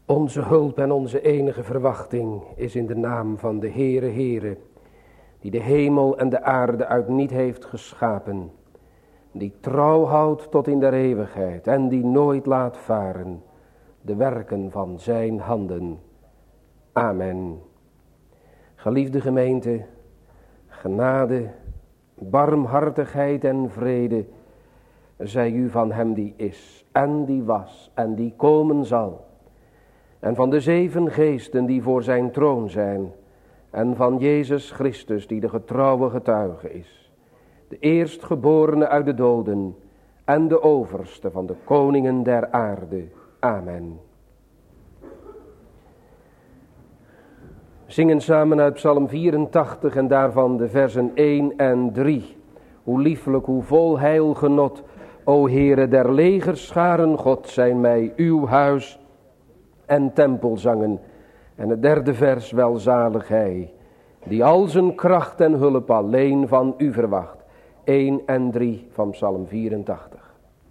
Onze hulp en onze enige verwachting is in de naam van de Heere, die de hemel en de aarde uit niet heeft geschapen, die trouw houdt tot in der eeuwigheid en die nooit laat varen de werken van zijn handen. Amen. Geliefde gemeente, genade, barmhartigheid en vrede zij u van hem die is en die was en die komen zal, en van de 7 geesten die voor zijn troon zijn, en van Jezus Christus die de getrouwe getuige is, de eerstgeborene uit de doden en de overste van de koningen der aarde. Amen. Zingen samen uit Psalm 84 en daarvan de versen 1 en 3. Hoe lieflijk, hoe vol heilgenot, o Heere der legerscharen, God zijn mij uw huis en tempelzangen. En het 3e vers, welzalig hij, die al zijn kracht en hulp alleen van u verwacht. 1 en 3 van Psalm 84.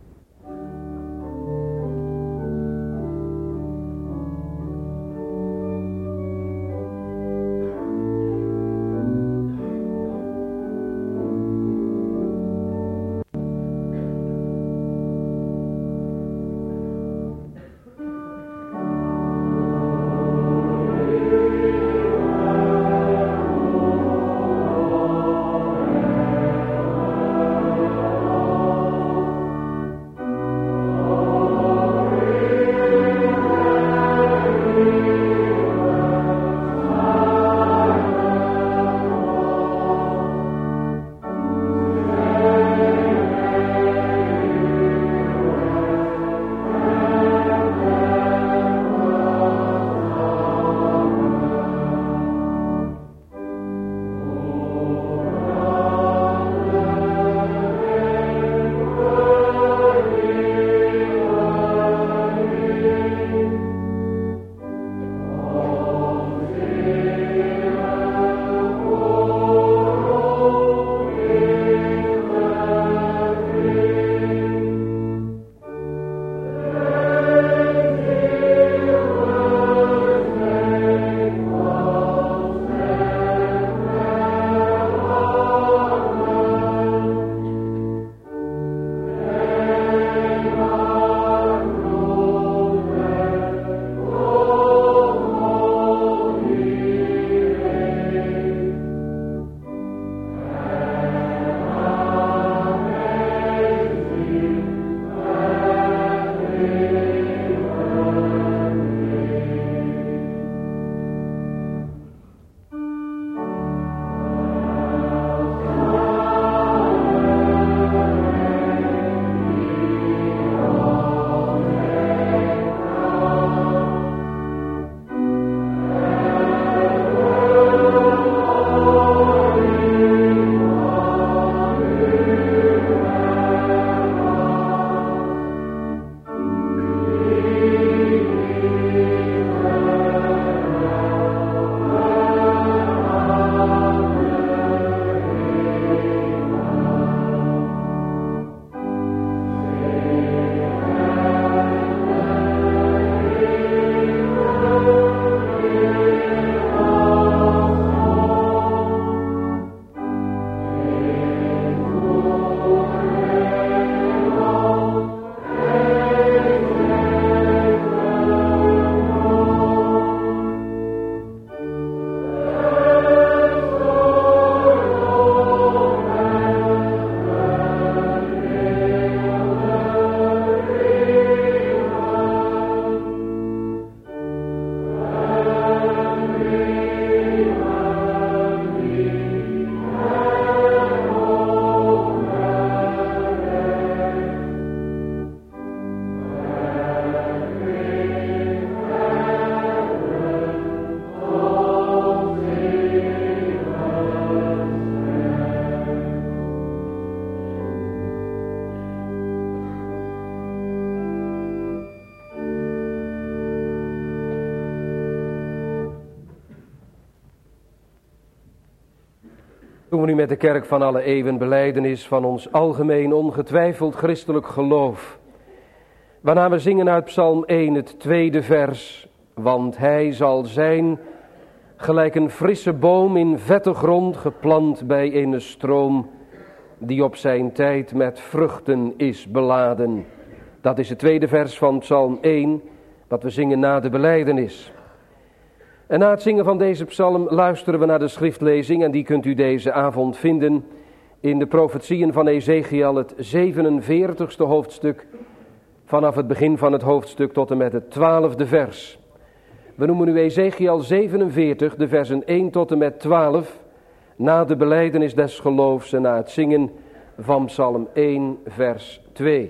Doen we nu met de kerk van alle eeuwen belijdenis van ons algemeen ongetwijfeld christelijk geloof. Waarna we zingen uit Psalm 1 het 2e vers. want hij zal zijn gelijk een frisse boom in vette grond geplant bij een stroom, die op zijn tijd met vruchten is beladen. Dat is het tweede vers van Psalm 1, wat we zingen na de belijdenis. En na het zingen van deze psalm luisteren we naar de schriftlezing, en die kunt u deze avond vinden in de profetieën van Ezechiel, het 47ste hoofdstuk, vanaf het begin van het hoofdstuk tot en met het 12e vers. We noemen nu Ezechiel 47, de versen 1 tot en met 12, na de belijdenis des geloofs en na het zingen van Psalm 1, vers 2.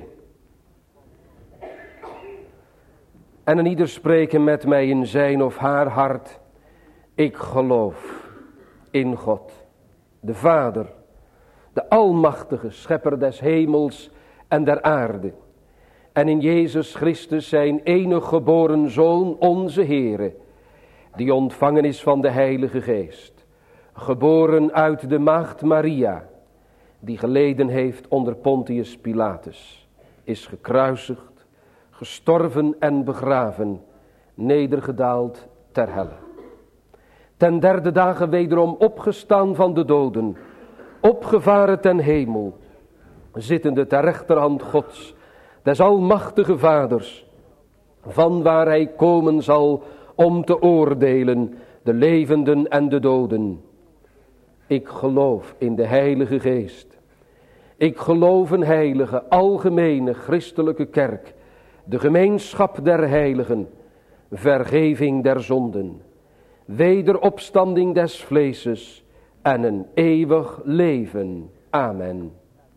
En een ieder spreken met mij in zijn of haar hart: ik geloof in God, de Vader, de almachtige schepper des hemels en der aarde, en in Jezus Christus zijn enig geboren Zoon, onze Heere, die ontvangen is van de Heilige Geest, geboren uit de maagd Maria, die geleden heeft onder Pontius Pilatus, is gekruisigd, gestorven en begraven, nedergedaald ter helle. Ten derde dagen wederom opgestaan van de doden, opgevaren ten hemel, zittende ter rechterhand Gods, des almachtige Vaders, van waar hij komen zal om te oordelen de levenden en de doden. Ik geloof in de Heilige Geest. Ik geloof een heilige, algemene, christelijke kerk, de gemeenschap der heiligen, vergeving der zonden, wederopstanding des vleeses en een eeuwig leven. Amen.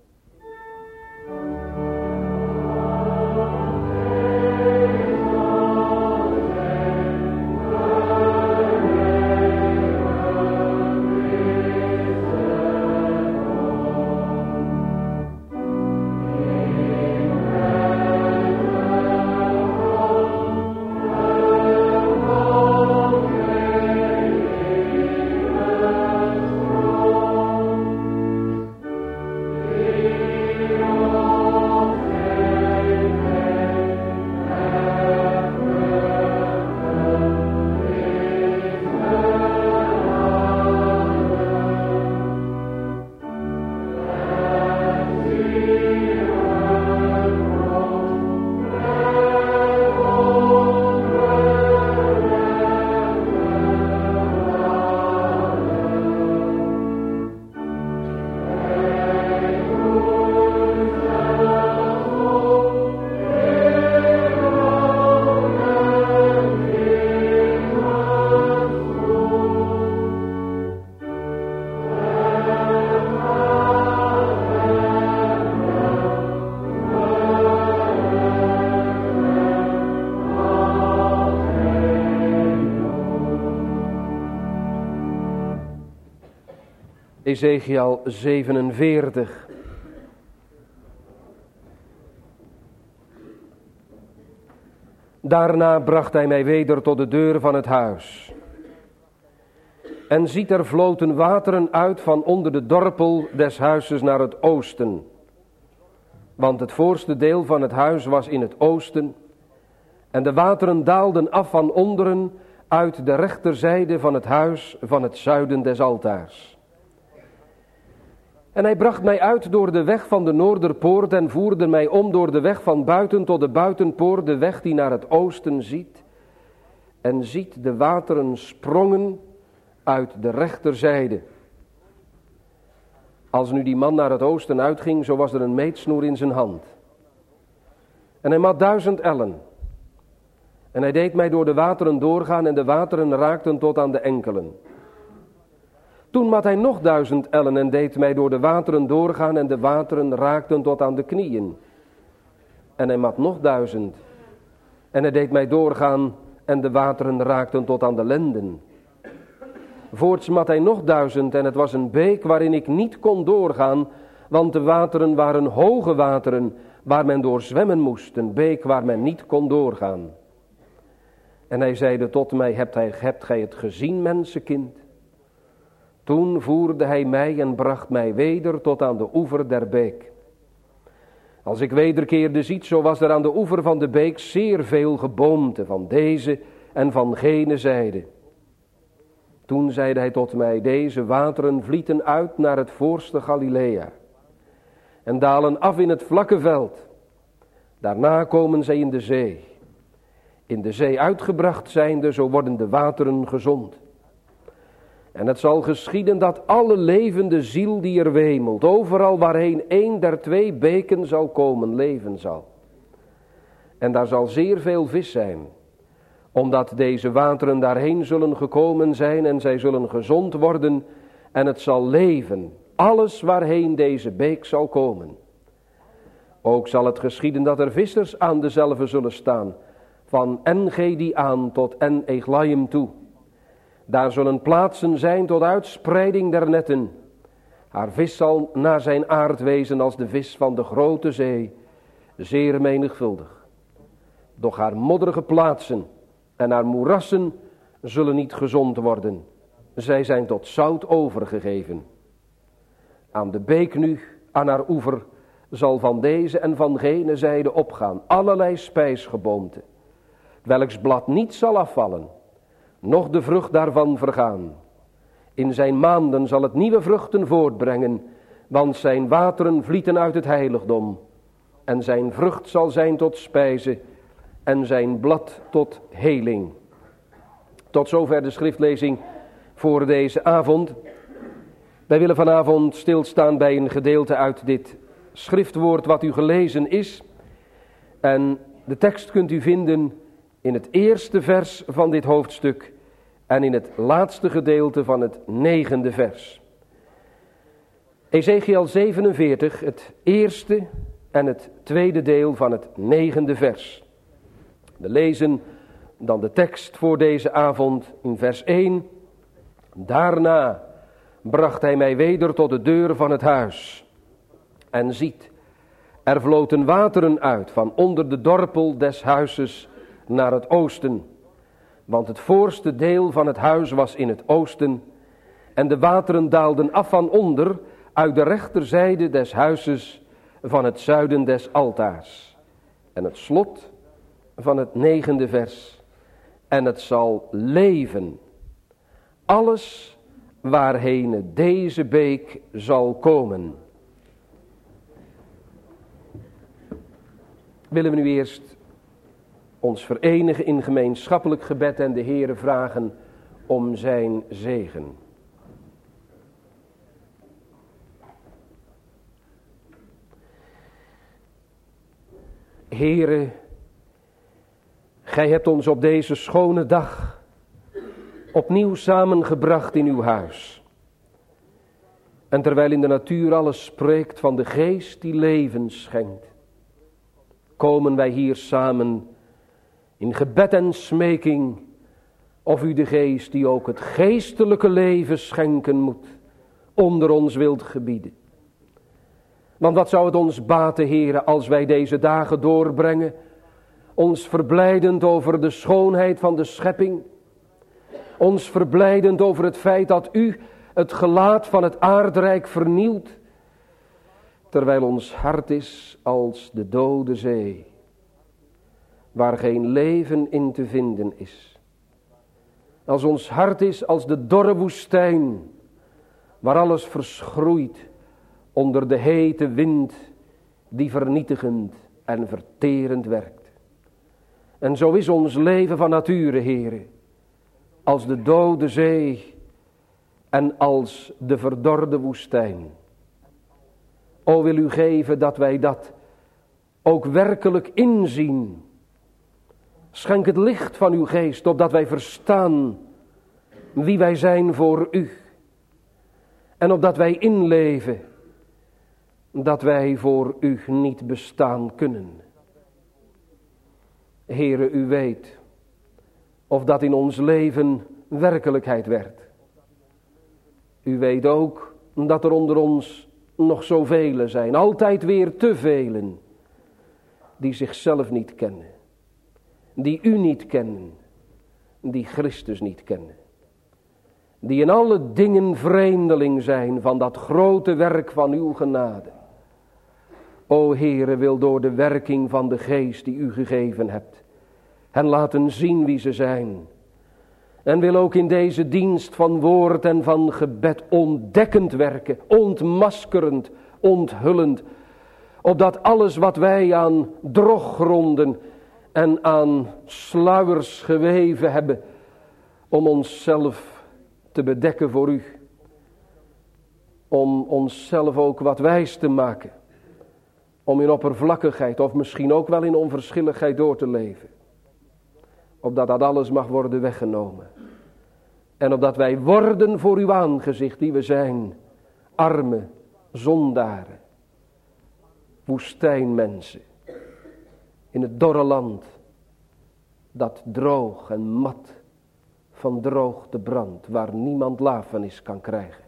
Ezechiel 47. Daarna bracht hij mij weder tot de deur van het huis. En ziet er vloten wateren uit van onder de dorpel des huizes naar het oosten. Want het voorste deel van het huis was in het oosten. En de wateren daalden af van onderen uit de rechterzijde van het huis van het zuiden des altaars. En hij bracht mij uit door de weg van de Noorderpoort en voerde mij om door de weg van buiten tot de buitenpoort, de weg die naar het oosten ziet. En ziet de wateren sprongen uit de rechterzijde. Als nu die man naar het oosten uitging, zo was er een meetsnoer in zijn hand. En hij mat 1000 ellen. En hij deed mij door de wateren doorgaan en de wateren raakten tot aan de enkelen. Toen mat hij nog 1000 ellen en deed mij door de wateren doorgaan en de wateren raakten tot aan de knieën. En hij mat nog 1000. En hij deed mij doorgaan en de wateren raakten tot aan de lenden. Voorts mat hij nog 1000 en het was een beek waarin ik niet kon doorgaan, want de wateren waren hoge wateren waar men door zwemmen moest, een beek waar men niet kon doorgaan. En hij zeide tot mij, hebt gij het gezien, mensenkind? Toen voerde hij mij en bracht mij weder tot aan de oever der beek. Als ik wederkeerde ziet, zo was er aan de oever van de beek zeer veel geboomte, van deze en van gene zijde. Toen zeide hij tot mij, deze wateren vlieten uit naar het voorste Galilea en dalen af in het vlakke veld. Daarna komen zij in de zee. In de zee uitgebracht zijnde, zo worden de wateren gezond. En het zal geschieden dat alle levende ziel die er wemelt, overal waarheen een der twee beken zal komen, leven zal. En daar zal zeer veel vis zijn, omdat deze wateren daarheen zullen gekomen zijn en zij zullen gezond worden en het zal leven, alles waarheen deze beek zal komen. Ook zal het geschieden dat er vissers aan dezelve zullen staan, van En-Gedi aan tot En-Eglaim toe. Daar zullen plaatsen zijn tot uitspreiding der netten. Haar vis zal naar zijn aard wezen als de vis van de grote zee, zeer menigvuldig. Doch haar modderige plaatsen en haar moerassen zullen niet gezond worden. Zij zijn tot zout overgegeven. Aan de beek nu, aan haar oever, zal van deze en van gene zijde opgaan allerlei spijsgeboomte, welks blad niet zal afvallen, noch de vrucht daarvan vergaan. In zijn maanden zal het nieuwe vruchten voortbrengen, want zijn wateren vlieten uit het heiligdom. En zijn vrucht zal zijn tot spijze en zijn blad tot heling. Tot zover de schriftlezing voor deze avond. Wij willen vanavond stilstaan bij een gedeelte uit dit schriftwoord wat u gelezen is. En de tekst kunt u vinden in het eerste vers van dit hoofdstuk en in het laatste gedeelte van het 9e vers. Ezekiel 47, het eerste en het tweede deel van het 9e vers. We lezen dan de tekst voor deze avond in vers 1. Daarna bracht hij mij weder tot de deur van het huis. En ziet, er vloten wateren uit van onder de dorpel des huizes naar het oosten. Want het voorste deel van het huis was in het oosten. En de wateren daalden af van onder uit de rechterzijde des huizes van het zuiden des altaars. En het slot van het 9e vers. En het zal leven. Alles waarheen deze beek zal komen. Willen we nu eerst ons verenigen in gemeenschappelijk gebed en de Heere vragen om zijn zegen. Heere, gij hebt ons op deze schone dag opnieuw samengebracht in uw huis. En terwijl in de natuur alles spreekt van de geest die leven schenkt, komen wij hier samen in gebed en smeking of u de geest die ook het geestelijke leven schenken moet, onder ons wilt gebieden. Want wat zou het ons baten, Heere, als wij deze dagen doorbrengen, ons verblijdend over de schoonheid van de schepping, ons verblijdend over het feit dat u het gelaat van het aardrijk vernielt, terwijl ons hart is als de dode zee, waar geen leven in te vinden is. Als ons hart is als de dorre woestijn, waar alles verschroeit onder de hete wind die vernietigend en verterend werkt. En zo is ons leven van nature, Heere, als de dode zee en als de verdorde woestijn. O, wil u geven dat wij dat ook werkelijk inzien. Schenk het licht van uw geest, opdat wij verstaan wie wij zijn voor u. En opdat wij inleven dat wij voor u niet bestaan kunnen. Heere, u weet of dat in ons leven werkelijkheid werd. U weet ook dat er onder ons nog zoveel zijn, altijd weer te velen, die zichzelf niet kennen, die u niet kennen, die Christus niet kennen, die in alle dingen vreemdeling zijn van dat grote werk van uw genade. O Heere, wil door de werking van de geest die u gegeven hebt, hen laten zien wie ze zijn. En wil ook in deze dienst van woord en van gebed ontdekkend werken, ontmaskerend, onthullend. Opdat alles wat wij aan droggronden en aan sluiers geweven hebben, om onszelf te bedekken voor u. Om onszelf ook wat wijs te maken. Om in oppervlakkigheid of misschien ook wel in onverschilligheid door te leven. Opdat dat alles mag worden weggenomen. En opdat wij worden voor uw aangezicht die we zijn. Arme zondaren. Woestijnmensen. In het dorre land. Dat droog en mat van droogte brandt. Waar niemand lafenis kan krijgen.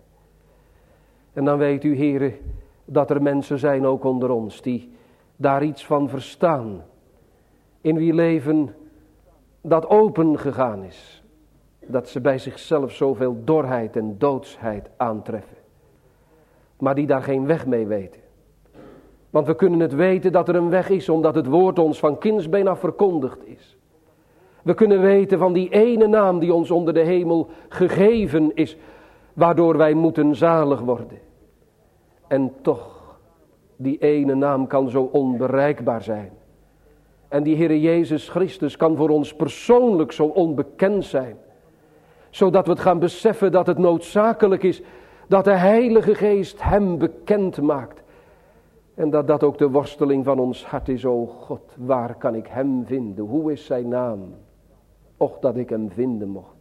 En dan weet u, Heere, dat er mensen zijn ook onder ons die daar iets van verstaan. In wie leven dat open gegaan is. Dat ze bij zichzelf zoveel dorheid en doodsheid aantreffen. Maar die daar geen weg mee weten. Want we kunnen het weten dat er een weg is omdat het woord ons van kindsbeen af verkondigd is. We kunnen weten van die ene naam die ons onder de hemel gegeven is. Waardoor wij moeten zalig worden. En toch, die ene naam kan zo onbereikbaar zijn. En die Heere Jezus Christus kan voor ons persoonlijk zo onbekend zijn. Zodat we het gaan beseffen dat het noodzakelijk is dat de Heilige Geest hem bekend maakt. En dat dat ook de worsteling van ons hart is. O God, waar kan ik hem vinden? Hoe is zijn naam? Och, dat ik hem vinden mocht.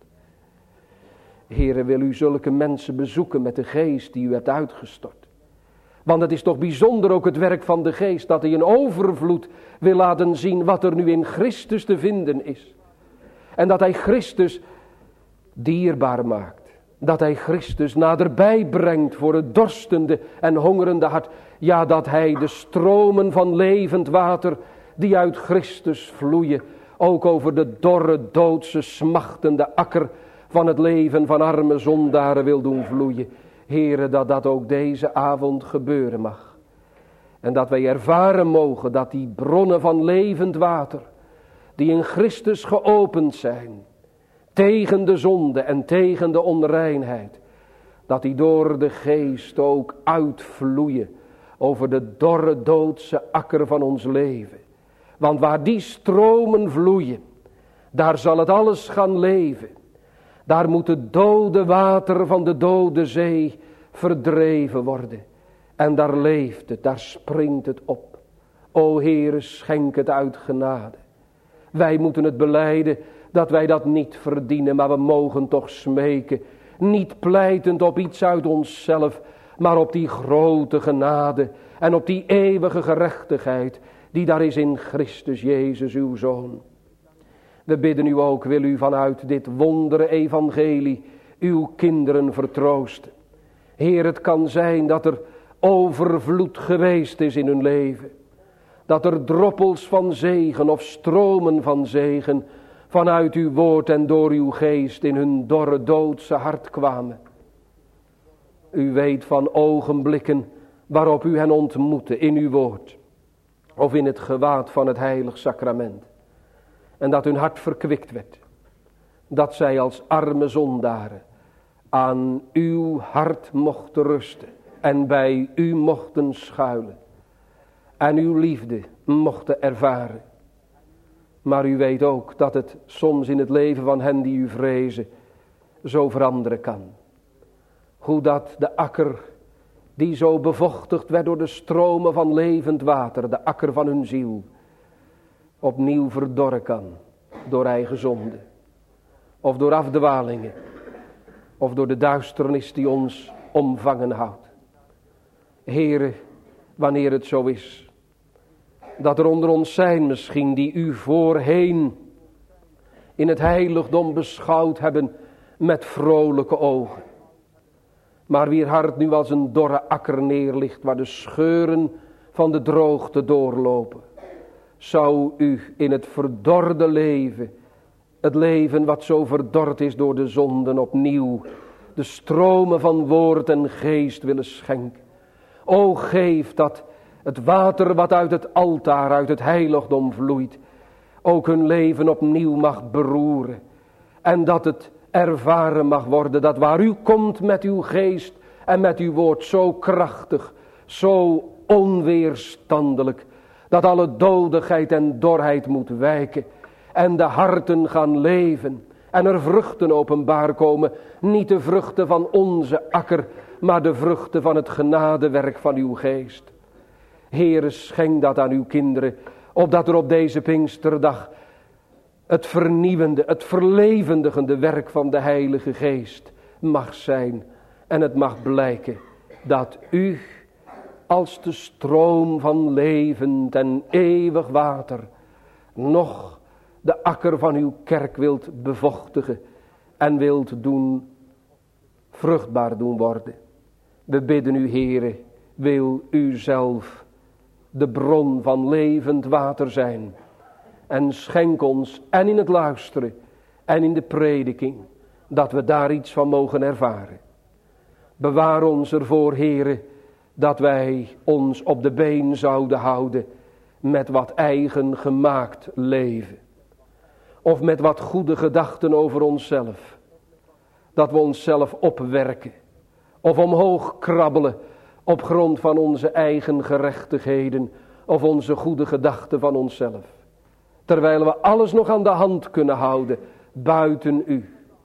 Heere, wil u zulke mensen bezoeken met de geest die u hebt uitgestort. Want het is toch bijzonder ook het werk van de geest dat hij in overvloed wil laten zien wat er nu in Christus te vinden is. En dat hij Christus dierbaar maakt. Dat hij Christus naderbij brengt voor het dorstende en hongerende hart. Ja, dat hij de stromen van levend water die uit Christus vloeien, ook over de dorre, doodse, smachtende akker van het leven van arme zondaren wil doen vloeien. Heere, dat dat ook deze avond gebeuren mag. En dat wij ervaren mogen dat die bronnen van levend water, die in Christus geopend zijn, tegen de zonde en tegen de onreinheid, dat die door de geest ook uitvloeien over de dorre doodse akker van ons leven. Want waar die stromen vloeien, daar zal het alles gaan leven. Daar moet het dode water van de dode zee verdreven worden. En daar leeft het, daar springt het op. O Heere, schenk het uit genade. Wij moeten het belijden dat wij dat niet verdienen, maar we mogen toch smeken. Niet pleitend op iets uit onszelf, maar op die grote genade en op die eeuwige gerechtigheid die daar is in Christus Jezus uw Zoon. We bidden u ook, wil u vanuit dit wondere evangelie uw kinderen vertroosten. Heer, het kan zijn dat er overvloed geweest is in hun leven. Dat er droppels van zegen of stromen van zegen vanuit uw woord en door uw geest in hun dorre doodse hart kwamen. U weet van ogenblikken waarop u hen ontmoette in uw woord. Of in het gewaad van het heilig sacrament. En dat hun hart verkwikt werd. Dat zij als arme zondaren aan uw hart mochten rusten. En bij u mochten schuilen. En uw liefde mochten ervaren. Maar u weet ook dat het soms in het leven van hen die u vrezen zo veranderen kan. Hoe dat de akker die zo bevochtigd werd door de stromen van levend water, de akker van hun ziel, opnieuw verdorren kan door eigen zonde. Of door afdwalingen. Of door de duisternis die ons omvangen houdt. Heere, wanneer het zo is, dat er onder ons zijn misschien die u voorheen in het heiligdom beschouwd hebben met vrolijke ogen. Maar wier hart nu als een dorre akker neerligt waar de scheuren van de droogte doorlopen. Zou u in het verdorde leven, het leven wat zo verdord is door de zonden, opnieuw de stromen van woord en geest willen schenken. O, geef dat het water wat uit het altaar, uit het heiligdom vloeit, ook hun leven opnieuw mag beroeren. En dat het ervaren mag worden dat waar u komt met uw geest en met uw woord zo krachtig, zo onweerstandelijk, dat alle dodigheid en dorheid moet wijken en de harten gaan leven en er vruchten openbaar komen. Niet de vruchten van onze akker, maar de vruchten van het genadewerk van uw geest. Heere, schenk dat aan uw kinderen, opdat er op deze Pinksterdag het vernieuwende, het verlevendigende werk van de Heilige Geest mag zijn. En het mag blijken dat u als de stroom van levend en eeuwig water nog de akker van uw kerk wilt bevochtigen en wilt doen vruchtbaar doen worden. We bidden u, Heere, wil u zelf de bron van levend water zijn. En schenk ons en in het luisteren en in de prediking dat we daar iets van mogen ervaren. Bewaar ons ervoor, Heere, dat wij ons op de been zouden houden met wat eigen gemaakt leven. Of met wat goede gedachten over onszelf. Dat we onszelf opwerken. Of omhoog krabbelen op grond van onze eigen gerechtigheden. Of onze goede gedachten van onszelf. Terwijl we alles nog aan de hand kunnen houden buiten u.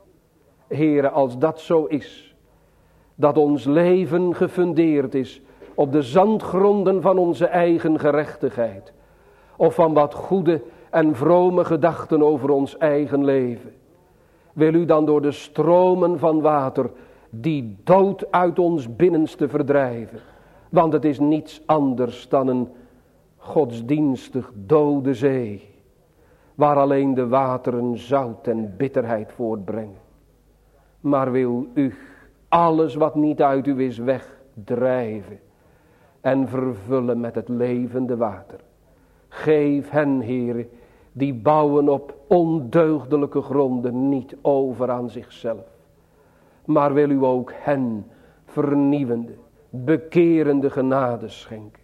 Heere, als dat zo is. Dat ons leven gefundeerd is op de zandgronden van onze eigen gerechtigheid. Of van wat goede en vrome gedachten over ons eigen leven. Wil u dan door de stromen van water die dood uit ons binnenste verdrijven. Want het is niets anders dan een godsdienstig dode zee. Waar alleen de wateren zout en bitterheid voortbrengen. Maar wil u alles wat niet uit u is wegdrijven. En vervullen met het levende water. Geef hen, Heere, die bouwen op ondeugdelijke gronden niet over aan zichzelf. Maar wil u ook hen vernieuwende, bekerende genade schenken.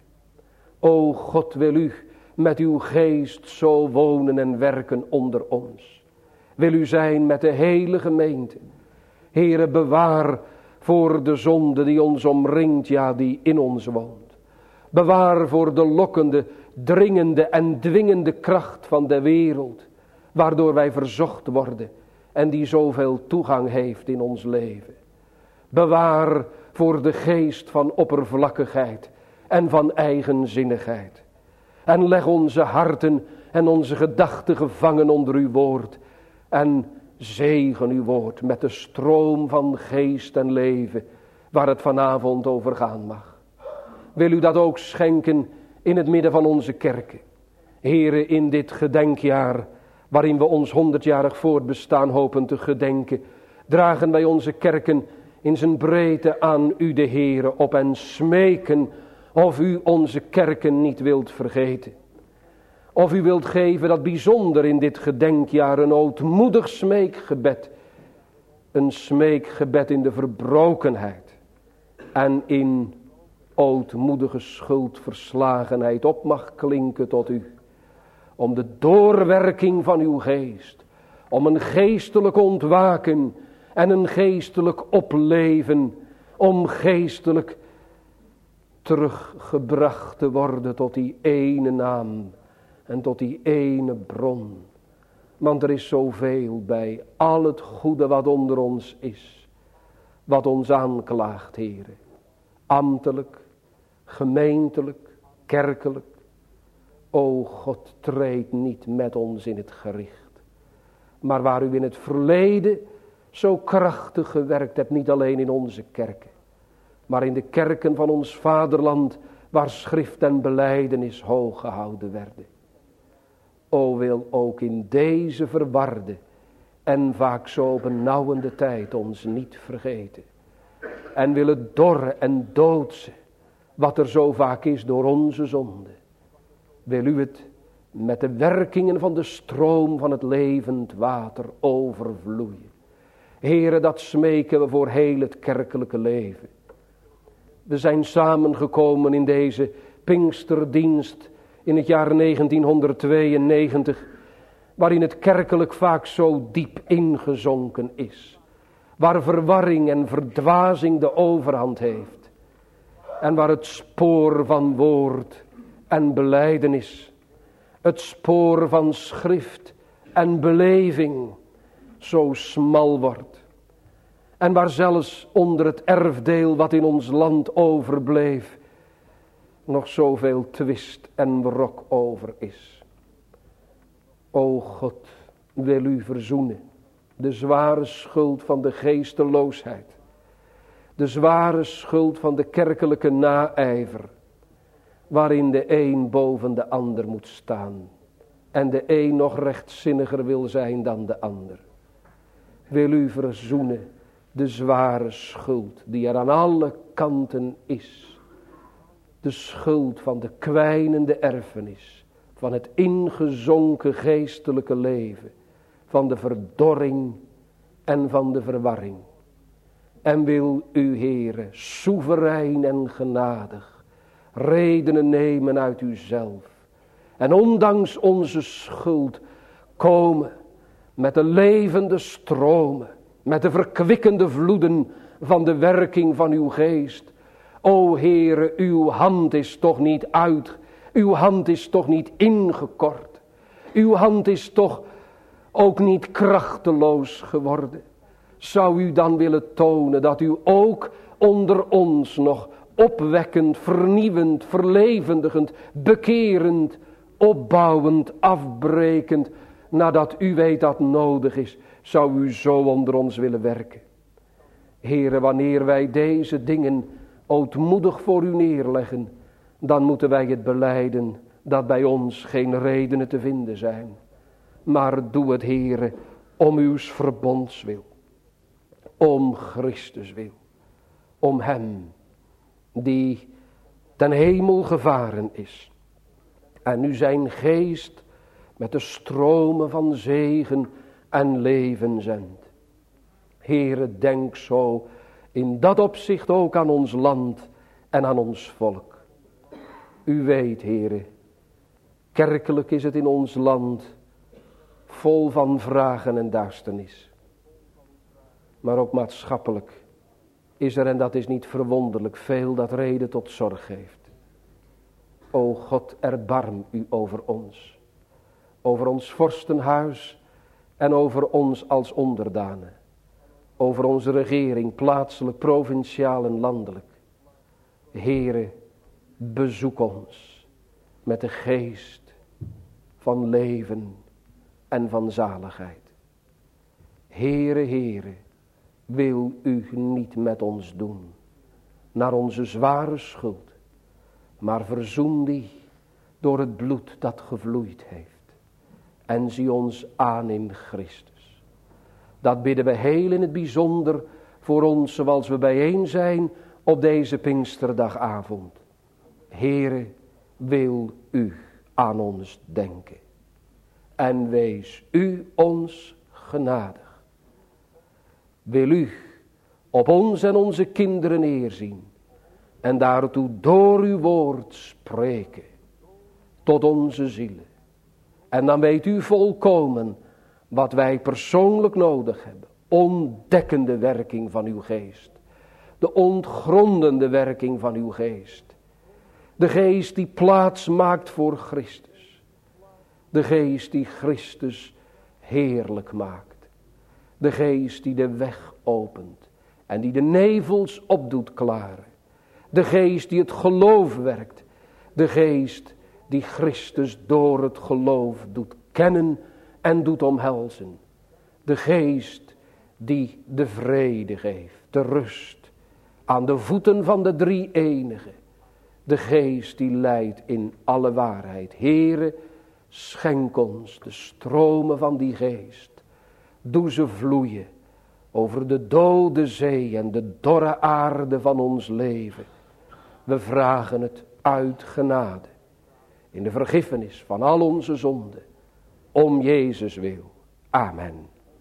O God, wil u met uw geest zo wonen en werken onder ons. Wil u zijn met de hele gemeente. Heere, bewaar voor de zonde die ons omringt, ja, die in ons woont. Bewaar voor de lokkende, dringende en dwingende kracht van de wereld, waardoor wij verzocht worden en die zoveel toegang heeft in ons leven. Bewaar voor de geest van oppervlakkigheid en van eigenzinnigheid. En leg onze harten en onze gedachten gevangen onder uw woord en zegen uw woord met de stroom van geest en leven waar het vanavond over gaan mag. Wil u dat ook schenken in het midden van onze kerken. Heere, in dit gedenkjaar waarin we ons 100-jarig voortbestaan hopen te gedenken, dragen wij onze kerken in zijn breedte aan u de Heere op en smeken of u onze kerken niet wilt vergeten. Of u wilt geven dat bijzonder in dit gedenkjaar een ootmoedig smeekgebed. Een smeekgebed in de verbrokenheid. En in ootmoedige schuldverslagenheid op mag klinken tot u. Om de doorwerking van uw geest. Om een geestelijk ontwaken en een geestelijk opleven. Om geestelijk teruggebracht te worden tot die ene naam. En tot die ene bron. Want er is zoveel bij al het goede wat onder ons is. Wat ons aanklaagt, Heere. Ambtelijk, gemeentelijk, kerkelijk. O God, treed niet met ons in het gericht. Maar waar u in het verleden zo krachtig gewerkt hebt, niet alleen in onze kerken. Maar in de kerken van ons vaderland, waar schrift en belijdenis hoog gehouden werden. O wil ook in deze verwarde en vaak zo benauwende tijd ons niet vergeten. En wil het dorre en doodse, wat er zo vaak is door onze zonde. Wil u het met de werkingen van de stroom van het levend water overvloeien. Heere, dat smeken we voor heel het kerkelijke leven. We zijn samengekomen in deze Pinksterdienst in het jaar 1992. waarin het kerkelijk vaak zo diep ingezonken is. Waar verwarring en verdwazing de overhand heeft. En waar het spoor van woord en belijdenis, het spoor van schrift en beleving zo smal wordt. En waar zelfs onder het erfdeel wat in ons land overbleef, nog zoveel twist en wrok over is. O God, wil u verzoenen de zware schuld van de geesteloosheid. De zware schuld van de kerkelijke naijver, waarin de een boven de ander moet staan. En de een nog rechtzinniger wil zijn dan de ander. Wil u verzoenen de zware schuld die er aan alle kanten is. De schuld van de kwijnende erfenis, van het ingezonken geestelijke leven, van de verdorring en van de verwarring. En wil u, Heere, soeverein en genadig, redenen nemen uit uzelf. En ondanks onze schuld komen met de levende stromen, met de verkwikkende vloeden van de werking van uw geest. O Heere, uw hand is toch niet uit, uw hand is toch niet ingekort. Uw hand is toch ook niet krachteloos geworden. Zou u dan willen tonen dat u ook onder ons nog opwekkend, vernieuwend, verlevendigend, bekerend, opbouwend, afbrekend, nadat u weet dat nodig is, zou u zo onder ons willen werken. Heere, wanneer wij deze dingen ootmoedig voor u neerleggen, dan moeten wij het belijden dat bij ons geen redenen te vinden zijn. Maar doe het, Heere, om uw verbonds wil. Om Christus wil. Om hem die ten hemel gevaren is. En nu zijn geest met de stromen van zegen en leven zendt. Heere, denk zo in dat opzicht ook aan ons land en aan ons volk. U weet, Heere, kerkelijk is het in ons land vol van vragen en duisternis. Maar ook maatschappelijk is er, en dat is niet verwonderlijk, veel dat reden tot zorg geeft. O God, erbarm u over ons. Over ons vorstenhuis en over ons als onderdanen. Over onze regering, plaatselijk, provinciaal en landelijk. Heere, bezoek ons met de geest van leven en van zaligheid. Heere, Heere, wil u niet met ons doen naar onze zware schuld, maar verzoen die door het bloed dat gevloeid heeft. En zie ons aan in Christus. Dat bidden we heel in het bijzonder voor ons zoals we bijeen zijn op deze Pinksterdagavond. Heere, wil u aan ons denken. En wees u ons genadig. Wil u op ons en onze kinderen neerzien. En daartoe door uw woord spreken. Tot onze zielen. En dan weet u volkomen wat wij persoonlijk nodig hebben. Ontdekkende werking van uw geest. De ontgrondende werking van uw geest. De geest die plaats maakt voor Christus. De geest die Christus heerlijk maakt. De geest die de weg opent. En die de nevels op doet klaren. De geest die het geloof werkt. De geest die Christus door het geloof doet kennen en doet omhelzen. De geest die de vrede geeft, de rust aan de voeten van de drie-enige. De geest die leidt in alle waarheid. Heere, schenk ons de stromen van die geest. Doe ze vloeien over de dode zee en de dorre aarde van ons leven. We vragen het uit genade. In de vergiffenis van al onze zonden. Om Jezus wil. Amen.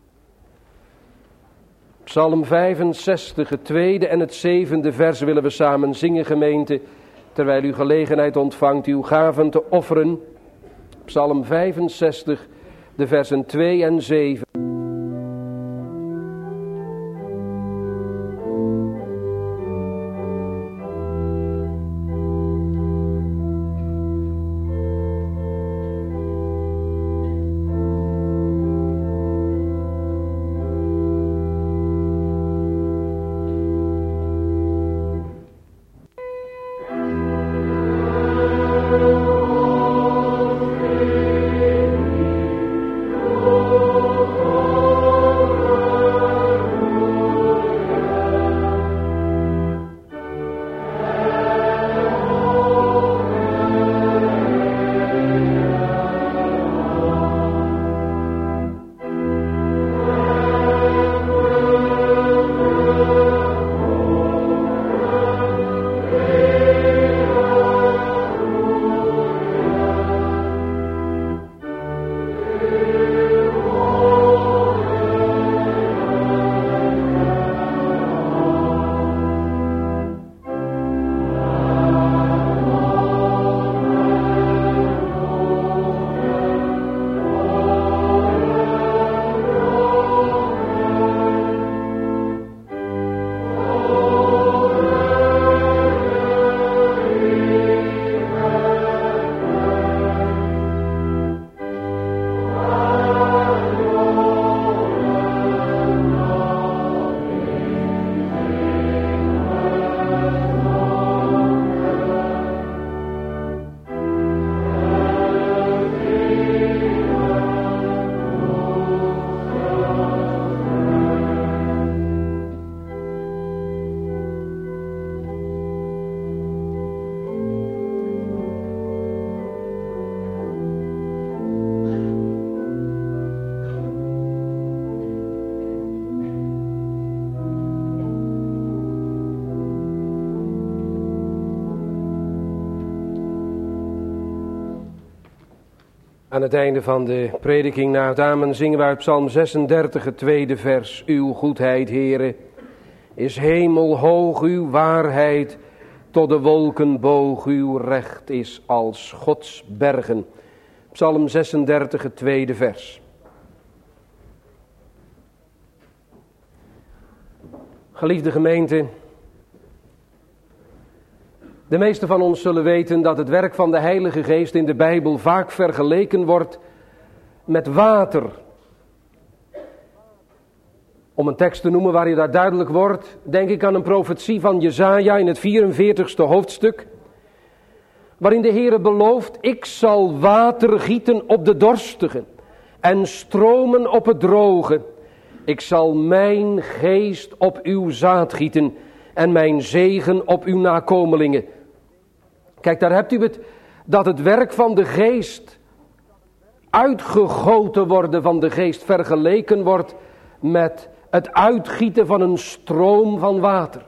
Psalm 65, het tweede en het zevende vers willen we samen zingen, gemeente. Terwijl u gelegenheid ontvangt uw gaven te offeren. Psalm 65, de versen 2 en 7. Aan het einde van de prediking na het amen zingen we uit Psalm 36, het tweede vers. Uw goedheid, Heere, is hemelhoog, uw waarheid tot de wolken boog. Uw recht is als Gods bergen. Psalm 36, het tweede vers. Geliefde gemeente, de meesten van ons zullen weten dat het werk van de Heilige Geest in de Bijbel vaak vergeleken wordt met water. Om een tekst te noemen waarin dat duidelijk wordt, denk ik aan een profetie van Jesaja in het 44ste hoofdstuk, waarin de Heere belooft: ik zal water gieten op de dorstigen en stromen op het droge. Ik zal mijn geest op uw zaad gieten en mijn zegen op uw nakomelingen. Kijk, daar hebt u het, dat het werk van de geest, uitgegoten worden van de geest, vergeleken wordt met het uitgieten van een stroom van water.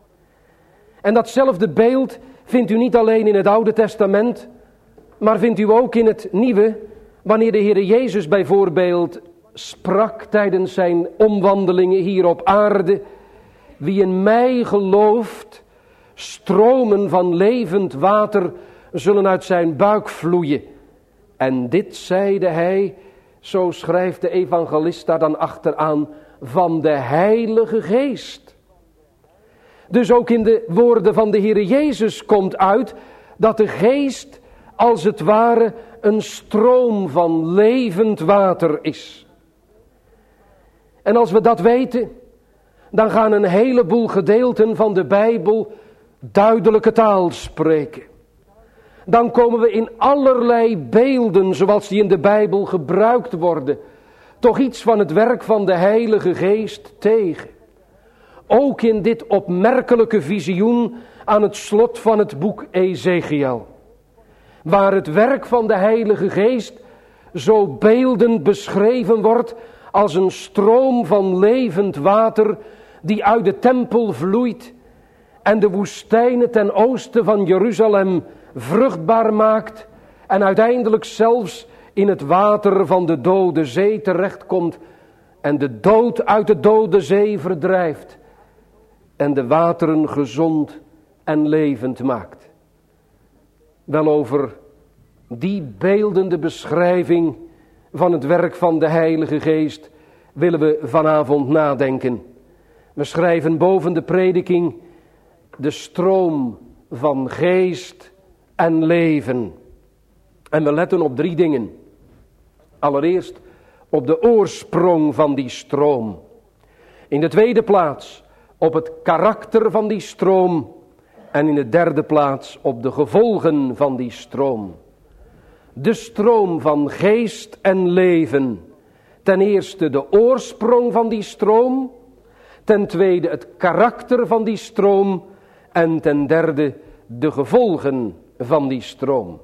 En datzelfde beeld vindt u niet alleen in het Oude Testament, maar vindt u ook in het Nieuwe, wanneer de Heere Jezus bijvoorbeeld sprak tijdens zijn omwandelingen hier op aarde: wie in mij gelooft, stromen van levend water zullen uit zijn buik vloeien. En dit zeide hij, zo schrijft de evangelist daar dan achteraan, van de Heilige Geest. Dus ook in de woorden van de Heere Jezus komt uit dat de Geest als het ware een stroom van levend water is. En als we dat weten, dan gaan een heleboel gedeelten van de Bijbel duidelijke taal spreken. Dan komen we in allerlei beelden, zoals die in de Bijbel gebruikt worden, toch iets van het werk van de Heilige Geest tegen. Ook in dit opmerkelijke visioen aan het slot van het boek Ezekiel, waar het werk van de Heilige Geest zo beeldend beschreven wordt als een stroom van levend water die uit de tempel vloeit en de woestijnen ten oosten van Jeruzalem vruchtbaar maakt en uiteindelijk zelfs in het water van de Dode Zee terechtkomt en de dood uit de Dode Zee verdrijft en de wateren gezond en levend maakt. Wel, over die beeldende beschrijving van het werk van de Heilige Geest willen we vanavond nadenken. We schrijven boven de prediking de stroom van geest en leven. En we letten op 3 dingen. Allereerst op de oorsprong van die stroom. In de tweede plaats op het karakter van die stroom. En in de derde plaats op de gevolgen van die stroom. De stroom van geest en leven. Ten eerste de oorsprong van die stroom. Ten tweede het karakter van die stroom. En ten derde de gevolgen van die stroom.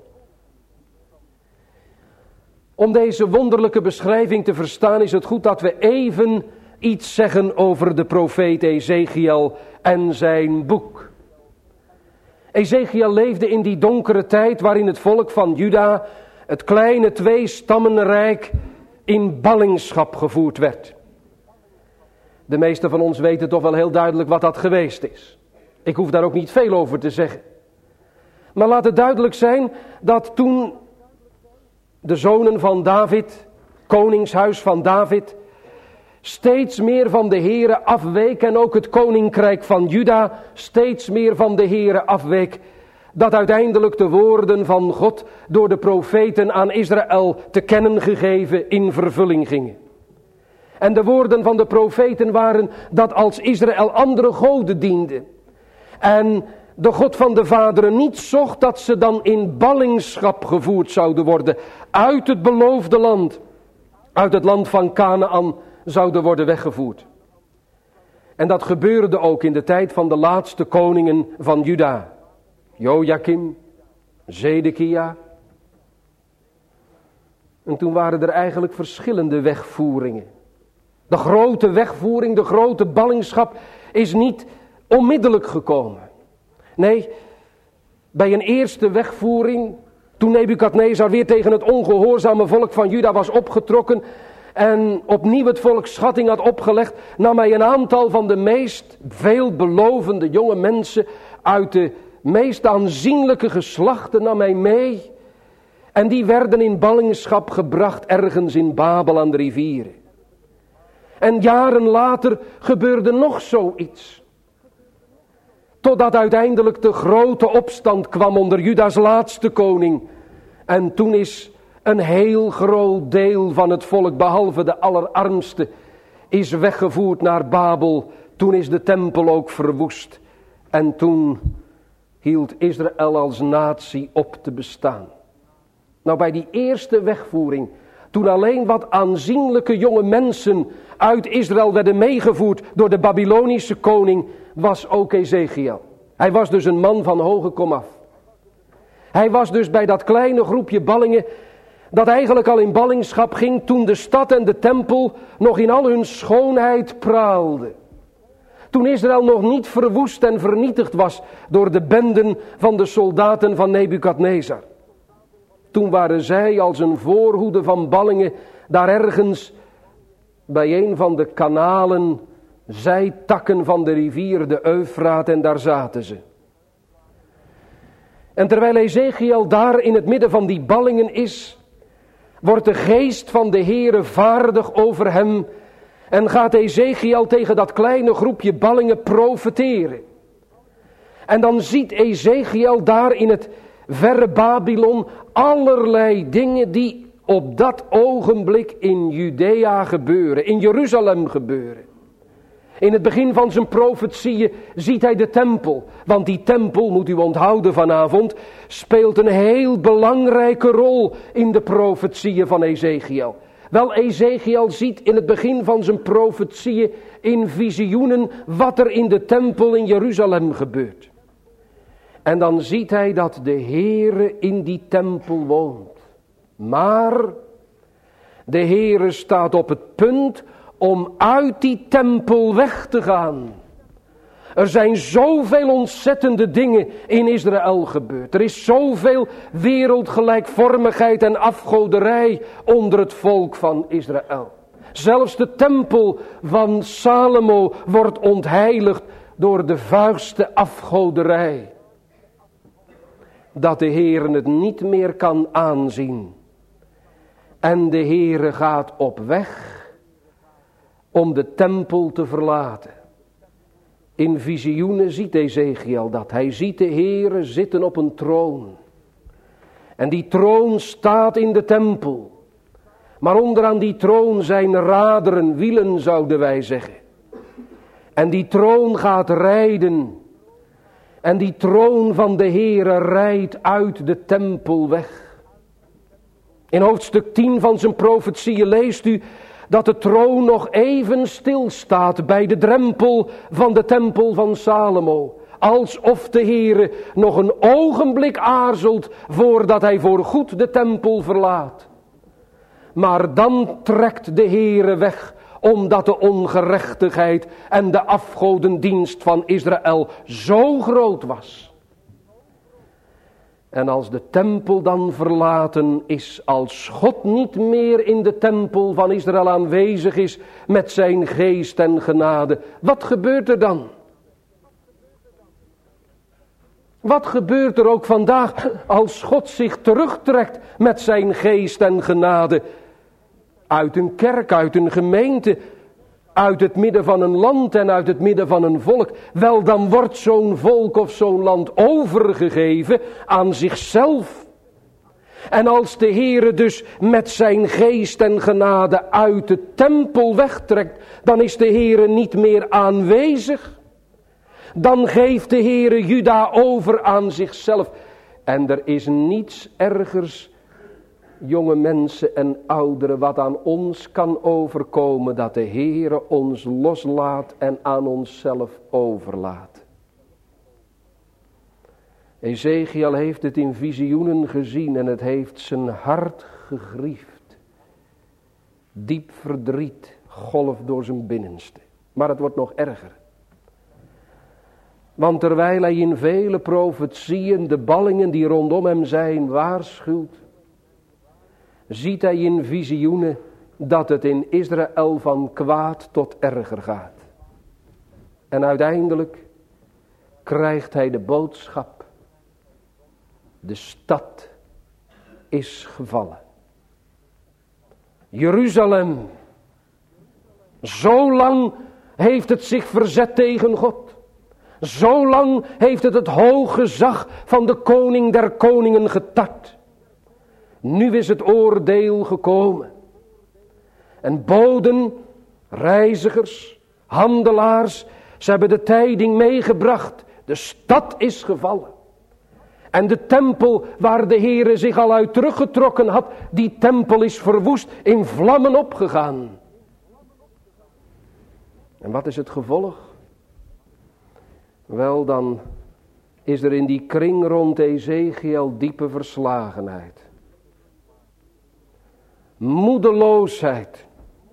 Om deze wonderlijke beschrijving te verstaan is het goed dat we even iets zeggen over de profeet Ezechiel en zijn boek. Ezechiel leefde in die donkere tijd waarin het volk van Juda, het kleine 2-stammenrijk, in ballingschap gevoerd werd. De meesten van ons weten toch wel heel duidelijk wat dat geweest is. Ik hoef daar ook niet veel over te zeggen. Maar laat het duidelijk zijn dat toen de zonen van David, koningshuis van David, steeds meer van de Here afweek en ook het koninkrijk van Juda steeds meer van de Here afweek, dat uiteindelijk de woorden van God door de profeten aan Israël te kennen gegeven in vervulling gingen. En de woorden van de profeten waren dat als Israël andere goden diende en de God van de vaderen niet zocht, dat ze dan in ballingschap gevoerd zouden worden, uit het beloofde land, uit het land van Kanaan zouden worden weggevoerd. En dat gebeurde ook in de tijd van de laatste koningen van Juda. Joachim, Zedekia. En toen waren er eigenlijk verschillende wegvoeringen. De grote wegvoering, de grote ballingschap is niet onmiddellijk gekomen. Nee, bij een eerste wegvoering, toen Nebukadnezar weer tegen het ongehoorzame volk van Juda was opgetrokken en opnieuw het volk schatting had opgelegd, nam hij een aantal van de meest veelbelovende jonge mensen uit de meest aanzienlijke geslachten nam hij mee. En die werden in ballingschap gebracht ergens in Babel aan de rivieren. En jaren later gebeurde nog zoiets. Totdat uiteindelijk de grote opstand kwam onder Juda's laatste koning. En toen is een heel groot deel van het volk, behalve de allerarmste, is weggevoerd naar Babel. Toen is de tempel ook verwoest. En toen hield Israël als natie op te bestaan. Nou, bij die eerste wegvoering, toen alleen wat aanzienlijke jonge mensen uit Israël werden meegevoerd door de Babylonische koning, was ook Ezechiel. Hij was dus een man van hoge komaf. Hij was dus bij dat kleine groepje ballingen dat eigenlijk al in ballingschap ging toen de stad en de tempel nog in al hun schoonheid praalden. Toen Israël nog niet verwoest en vernietigd was door de benden van de soldaten van Nebukadnezar. Toen waren zij als een voorhoede van ballingen daar ergens bij een van de kanalen, zijtakken van de rivier de Eufraat, en daar zaten ze. En terwijl Ezechiel daar in het midden van die ballingen is, wordt de geest van de Heere vaardig over hem en gaat Ezechiel tegen dat kleine groepje ballingen profeteren. En dan ziet Ezechiel daar in het verre Babylon allerlei dingen die op dat ogenblik in Judea gebeuren, in Jeruzalem gebeuren. In het begin van zijn profetieën ziet hij de tempel. Want die tempel, moet u onthouden vanavond, speelt een heel belangrijke rol in de profetieën van Ezechiel. Wel, Ezechiel ziet in het begin van zijn profetieën in visioenen wat er in de tempel in Jeruzalem gebeurt. En dan ziet hij dat de Heere in die tempel woont. Maar de Heere staat op het punt om uit die tempel weg te gaan. Er zijn zoveel ontzettende dingen in Israël gebeurd. Er is zoveel wereldgelijkvormigheid en afgoderij onder het volk van Israël. Zelfs de tempel van Salomo wordt ontheiligd door de vuigste afgoderij. Dat de Heer het niet meer kan aanzien. En de Heere gaat op weg om de tempel te verlaten. In visioenen ziet Ezechiel dat. Hij ziet de Heere zitten op een troon. En die troon staat in de tempel. Maar onderaan die troon zijn raderen, wielen zouden wij zeggen. En die troon gaat rijden. En die troon van de Heere rijdt uit de tempel weg. In hoofdstuk 10 van zijn profetieën leest u dat de troon nog even stilstaat bij de drempel van de tempel van Salomo. Alsof de Heere nog een ogenblik aarzelt voordat hij voorgoed de tempel verlaat. Maar dan trekt de Heere weg, omdat de ongerechtigheid en de afgodendienst van Israël zo groot was. En als de tempel dan verlaten is, als God niet meer in de tempel van Israël aanwezig is met zijn geest en genade, wat gebeurt er dan? Wat gebeurt er ook vandaag als God zich terugtrekt met zijn geest en genade? Uit een kerk, uit een gemeente, uit het midden van een land en uit het midden van een volk. Wel, dan wordt zo'n volk of zo'n land overgegeven aan zichzelf. En als de Heere dus met zijn geest en genade uit de tempel wegtrekt, dan is de Heere niet meer aanwezig. Dan geeft de Heere Juda over aan zichzelf. En er is niets ergers, jonge mensen en ouderen, wat aan ons kan overkomen, dat de Heere ons loslaat en aan onszelf overlaat. Ezechiel heeft het in visioenen gezien en het heeft zijn hart gegriefd. Diep verdriet golft door zijn binnenste. Maar het wordt nog erger. Want terwijl hij in vele profetieën de ballingen die rondom hem zijn waarschuwt, ziet hij in visioenen dat het in Israël van kwaad tot erger gaat. En uiteindelijk krijgt hij de boodschap: de stad is gevallen. Jeruzalem, zo lang heeft het zich verzet tegen God. Zo lang heeft het hoge gezag van de koning der koningen getart. Nu is het oordeel gekomen. En boden, reizigers, handelaars, ze hebben de tijding meegebracht. De stad is gevallen. En de tempel waar de Heere zich al uit teruggetrokken had, die tempel is verwoest, in vlammen opgegaan. En wat is het gevolg? Wel, dan is er in die kring rond Ezechiel diepe verslagenheid. Moedeloosheid.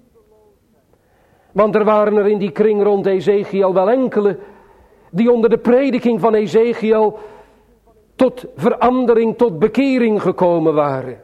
Want er waren er in die kring rond Ezechiel wel enkele die onder de prediking van Ezechiel tot verandering, tot bekering gekomen waren.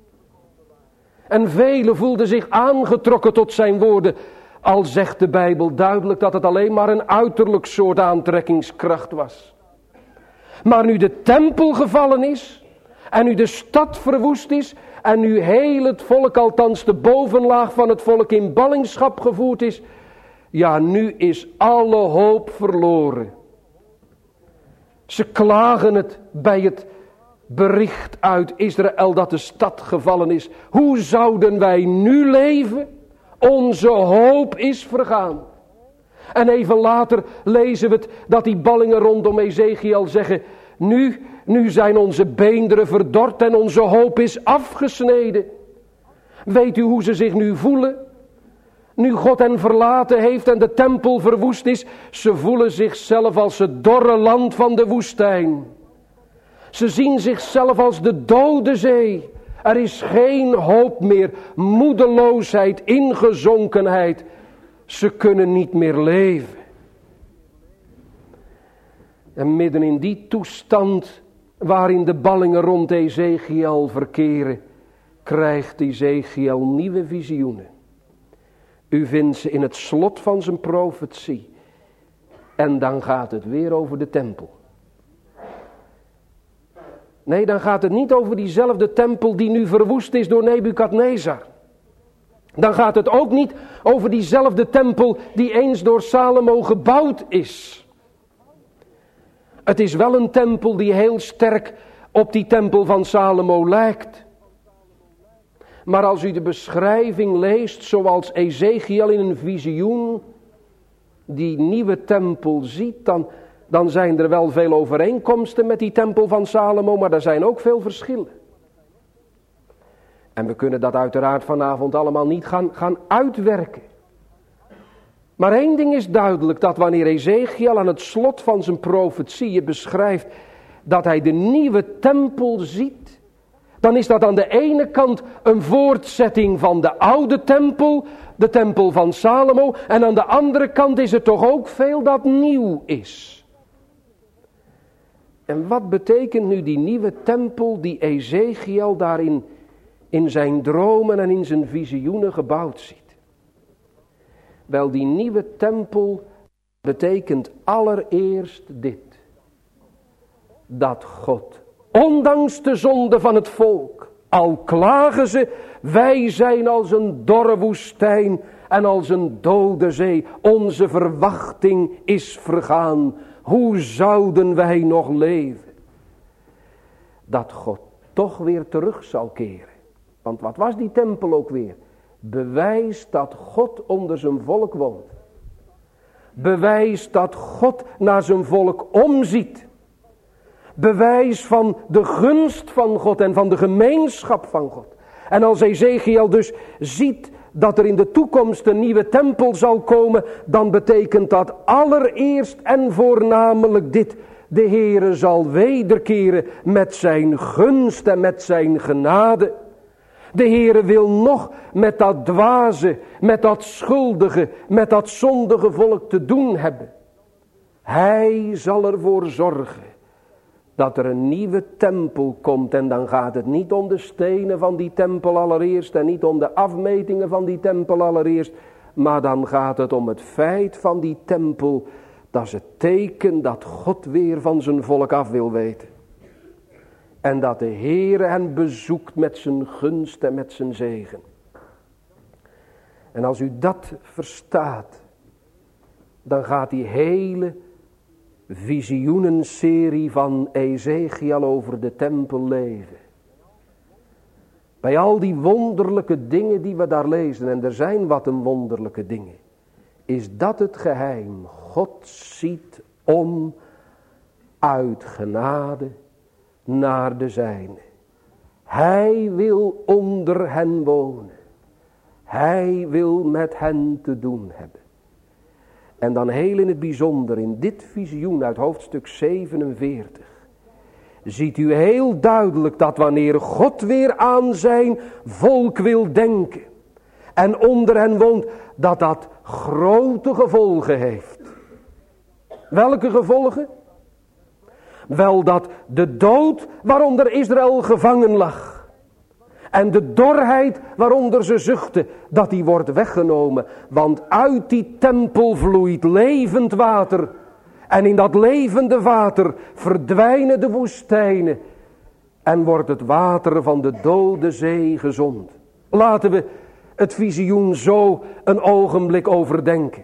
En velen voelden zich aangetrokken tot zijn woorden, al zegt de Bijbel duidelijk dat het alleen maar een uiterlijk soort aantrekkingskracht was. Maar nu de tempel gevallen is, en nu de stad verwoest is, en nu heel het volk, althans de bovenlaag van het volk, in ballingschap gevoerd is, ja, nu is alle hoop verloren. Ze klagen het bij het bericht uit Israël dat de stad gevallen is. Hoe zouden wij nu leven? Onze hoop is vergaan. En even later lezen we het dat die ballingen rondom Ezechiel zeggen: Nu zijn onze beenderen verdord en onze hoop is afgesneden. Weet u hoe ze zich nu voelen? Nu God hen verlaten heeft en de tempel verwoest is, ze voelen zichzelf als het dorre land van de woestijn. Ze zien zichzelf als de dode zee. Er is geen hoop meer, moedeloosheid, ingezonkenheid. Ze kunnen niet meer leven. En midden in die toestand waarin de ballingen rond Ezechiel verkeren, krijgt Ezechiel nieuwe visioenen. U vindt ze in het slot van zijn profetie. En dan gaat het weer over de tempel. Nee, dan gaat het niet over diezelfde tempel die nu verwoest is door Nebukadnezar. Dan gaat het ook niet over diezelfde tempel die eens door Salomo gebouwd is. Het is wel een tempel die heel sterk op die tempel van Salomo lijkt. Maar als u de beschrijving leest zoals Ezechiel in een visioen die nieuwe tempel ziet, dan zijn er wel veel overeenkomsten met die tempel van Salomo, maar er zijn ook veel verschillen. En we kunnen dat uiteraard vanavond allemaal niet gaan uitwerken. Maar één ding is duidelijk, dat wanneer Ezechiel aan het slot van zijn profetieën beschrijft dat hij de nieuwe tempel ziet, dan is dat aan de ene kant een voortzetting van de oude tempel, de tempel van Salomo, en aan de andere kant is het toch ook veel dat nieuw is. En wat betekent nu die nieuwe tempel die Ezechiel daarin in zijn dromen en in zijn visioenen gebouwd ziet? Wel, die nieuwe tempel betekent allereerst dit: dat God, ondanks de zonde van het volk, al klagen ze, wij zijn als een dorre woestijn en als een dode zee, onze verwachting is vergaan, hoe zouden wij nog leven? Dat God toch weer terug zal keren. Want wat was die tempel ook weer? Bewijs dat God onder zijn volk woont. Bewijs dat God naar zijn volk omziet. Bewijs van de gunst van God en van de gemeenschap van God. En als Ezechiel dus ziet dat er in de toekomst een nieuwe tempel zal komen, dan betekent dat allereerst en voornamelijk dit: de Heere zal wederkeren met zijn gunst en met zijn genade. De Heere wil nog met dat dwaze, met dat schuldige, met dat zondige volk te doen hebben. Hij zal ervoor zorgen dat er een nieuwe tempel komt. En dan gaat het niet om de stenen van die tempel allereerst en niet om de afmetingen van die tempel allereerst. Maar dan gaat het om het feit van die tempel. Dat is het teken dat God weer van zijn volk af wil weten. En dat de Heere hen bezoekt met zijn gunst en met zijn zegen. En als u dat verstaat, dan gaat die hele visioenenserie van Ezechiel over de tempel leven. Bij al die wonderlijke dingen die we daar lezen, en er zijn wat een wonderlijke dingen, is dat het geheim. God ziet om uit genade naar de zijne. Hij wil onder hen wonen. Hij wil met hen te doen hebben. En dan heel in het bijzonder in dit visioen uit hoofdstuk 47 ziet u heel duidelijk dat wanneer God weer aan zijn volk wil denken en onder hen woont, dat dat grote gevolgen heeft. Welke gevolgen? Wel, dat de dood waaronder Israël gevangen lag en de dorheid waaronder ze zuchtten, dat die wordt weggenomen. Want uit die tempel vloeit levend water. En in dat levende water verdwijnen de woestijnen. En wordt het water van de dode zee gezond. Laten we het visioen zo een ogenblik overdenken.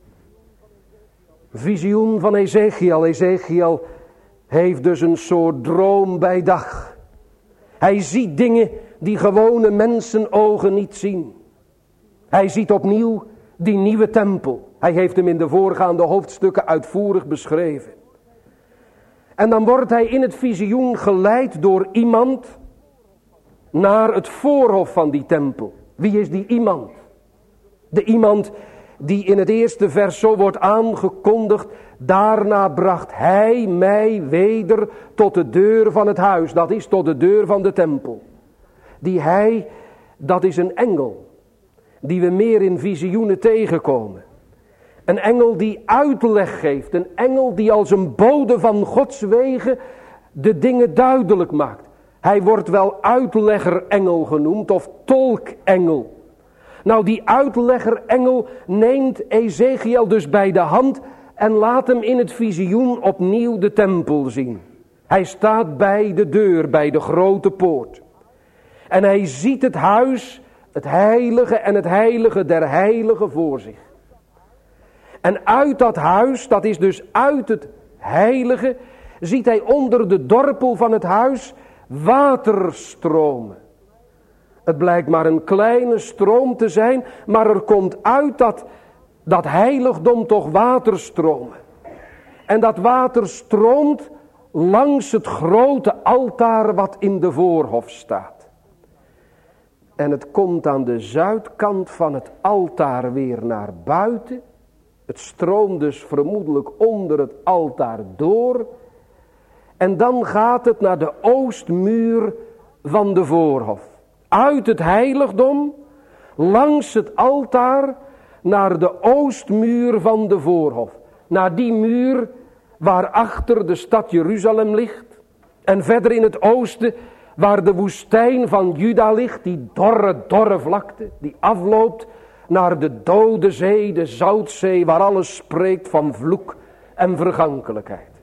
Visioen van Ezechiel. Ezechiel heeft dus een soort droom bij dag. Hij ziet dingen die gewone mensenogen niet zien. Hij ziet opnieuw die nieuwe tempel. Hij heeft hem in de voorgaande hoofdstukken uitvoerig beschreven. En dan wordt hij in het visioen geleid door iemand naar het voorhof van die tempel. Wie is die iemand? De iemand die in het eerste vers zo wordt aangekondigd. Daarna bracht hij mij weder tot de deur van het huis. Dat is tot de deur van de tempel. Die hij, dat is een engel. Die we meer in visioenen tegenkomen. Een engel die uitleg geeft. Een engel die als een bode van Gods wegen de dingen duidelijk maakt. Hij wordt wel uitleggerengel genoemd of tolkengel. Nou, die uitleggerengel neemt Ezechiel dus bij de hand en laat hem in het visioen opnieuw de tempel zien. Hij staat bij de deur, bij de grote poort. En hij ziet het huis, het heilige en het heilige der heiligen voor zich. En uit dat huis, dat is dus uit het heilige, ziet hij onder de dorpel van het huis water stromen. Het blijkt maar een kleine stroom te zijn, maar er komt uit dat heiligdom toch water stromen. En dat water stroomt langs het grote altaar wat in de voorhof staat. En het komt aan de zuidkant van het altaar weer naar buiten. Het stroomt dus vermoedelijk onder het altaar door. En dan gaat het naar de oostmuur van de voorhof. Uit het heiligdom, langs het altaar, naar de oostmuur van de voorhof. Naar die muur waarachter de stad Jeruzalem ligt. En verder in het oosten, waar de woestijn van Juda ligt, die dorre vlakte, die afloopt naar de dode zee, de zoutzee, waar alles spreekt van vloek en vergankelijkheid.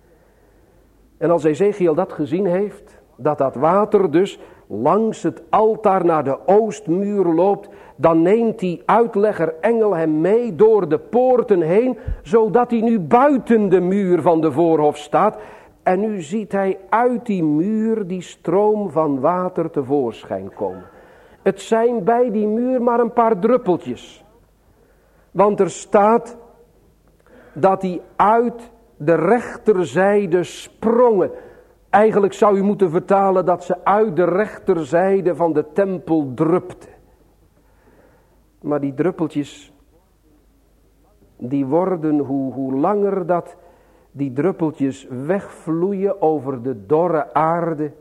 En als Ezekiel dat gezien heeft, dat water dus langs het altaar naar de oostmuur loopt, dan neemt die uitlegger engel hem mee door de poorten heen, zodat hij nu buiten de muur van de voorhof staat. En nu ziet hij uit die muur die stroom van water tevoorschijn komen. Het zijn bij die muur maar een paar druppeltjes. Want er staat dat die uit de rechterzijde sprongen. Eigenlijk zou u moeten vertalen dat ze uit de rechterzijde van de tempel drupte. Maar die druppeltjes, die worden hoe langer dat die druppeltjes wegvloeien over de dorre aarde,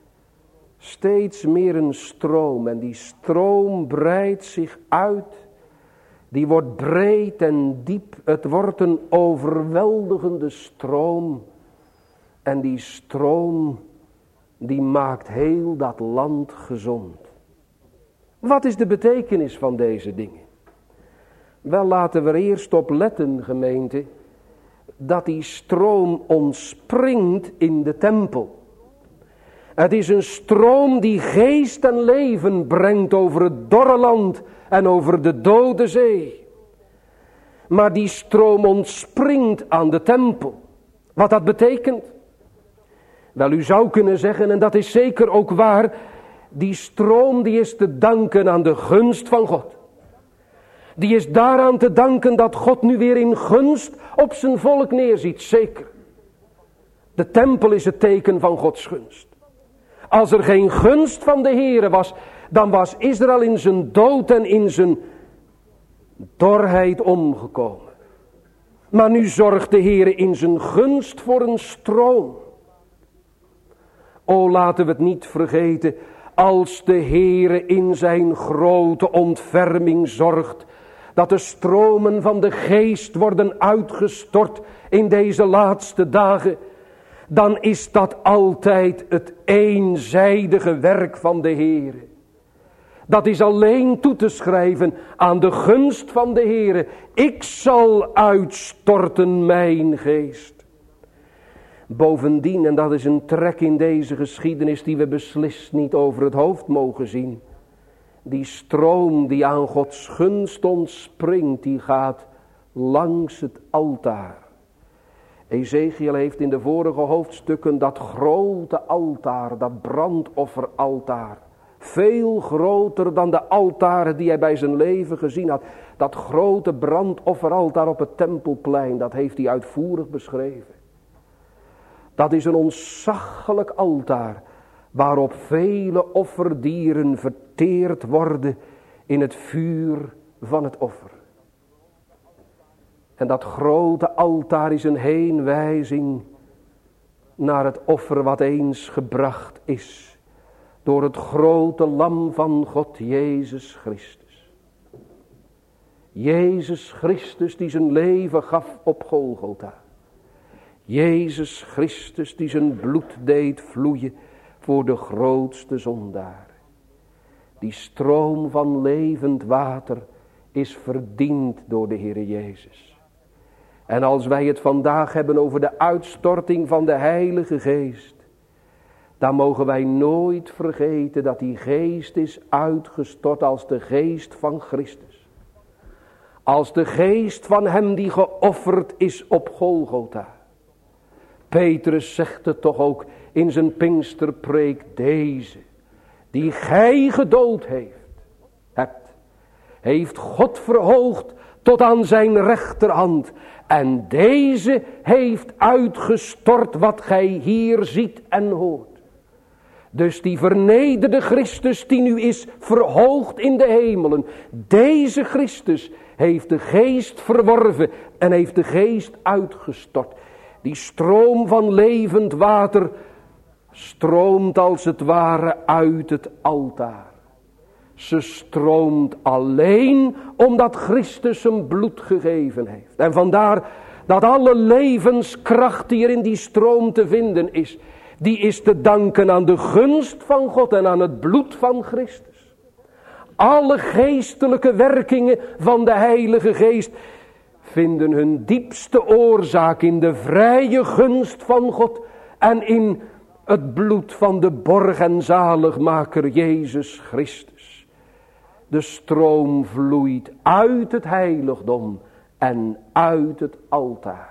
steeds meer een stroom. En die stroom breidt zich uit. Die wordt breed en diep. Het wordt een overweldigende stroom. En die stroom, die maakt heel dat land gezond. Wat is de betekenis van deze dingen? Wel, laten we er eerst op letten, gemeente, dat die stroom ontspringt in de tempel. Het is een stroom die geest en leven brengt over het dorre land en over de dode zee. Maar die stroom ontspringt aan de tempel. Wat dat betekent? Wel, u zou kunnen zeggen, en dat is zeker ook waar, die stroom die is te danken aan de gunst van God. Die is daaraan te danken dat God nu weer in gunst op zijn volk neerziet, zeker. De tempel is het teken van Gods gunst. Als er geen gunst van de Heere was, dan was Israël in zijn dood en in zijn dorheid omgekomen. Maar nu zorgt de Heere in zijn gunst voor een stroom. O, laten we het niet vergeten, als de Heere in zijn grote ontferming zorgt, dat de stromen van de geest worden uitgestort in deze laatste dagen, dan is dat altijd het eenzijdige werk van de Heere. Dat is alleen toe te schrijven aan de gunst van de Heere. Ik zal uitstorten mijn geest. Bovendien, en dat is een trek in deze geschiedenis die we beslist niet over het hoofd mogen zien. Die stroom die aan Gods gunst ontspringt, die gaat langs het altaar. Ezekiel heeft in de vorige hoofdstukken dat grote altaar, dat brandofferaltaar, veel groter dan de altaren die hij bij zijn leven gezien had. Dat grote brandofferaltaar op het tempelplein, dat heeft hij uitvoerig beschreven. Dat is een ontzaglijk altaar, waarop vele offerdieren verteerd worden in het vuur van het offer. En dat grote altaar is een heenwijzing naar het offer wat eens gebracht is door het grote lam van God, Jezus Christus. Jezus Christus die zijn leven gaf op Golgotha. Jezus Christus die zijn bloed deed vloeien voor de grootste zondaar. Die stroom van levend water is verdiend door de Heere Jezus. En als wij het vandaag hebben over de uitstorting van de Heilige Geest, dan mogen wij nooit vergeten dat die Geest is uitgestort als de Geest van Christus. Als de Geest van hem die geofferd is op Golgotha. Petrus zegt het toch ook in zijn Pinksterpreek, deze die gij gedood heeft God verhoogd tot aan zijn rechterhand. En deze heeft uitgestort wat gij hier ziet en hoort. Dus die vernederde Christus die nu is verhoogd in de hemelen. Deze Christus heeft de Geest verworven en heeft de Geest uitgestort. Die stroom van levend water stroomt als het ware uit het altaar. Ze stroomt alleen omdat Christus zijn bloed gegeven heeft. En vandaar dat alle levenskracht die er in die stroom te vinden is, die is te danken aan de gunst van God en aan het bloed van Christus. Alle geestelijke werkingen van de Heilige Geest vinden hun diepste oorzaak in de vrije gunst van God en in het bloed van de borg en zaligmaker Jezus Christus. De stroom vloeit uit het heiligdom en uit het altaar.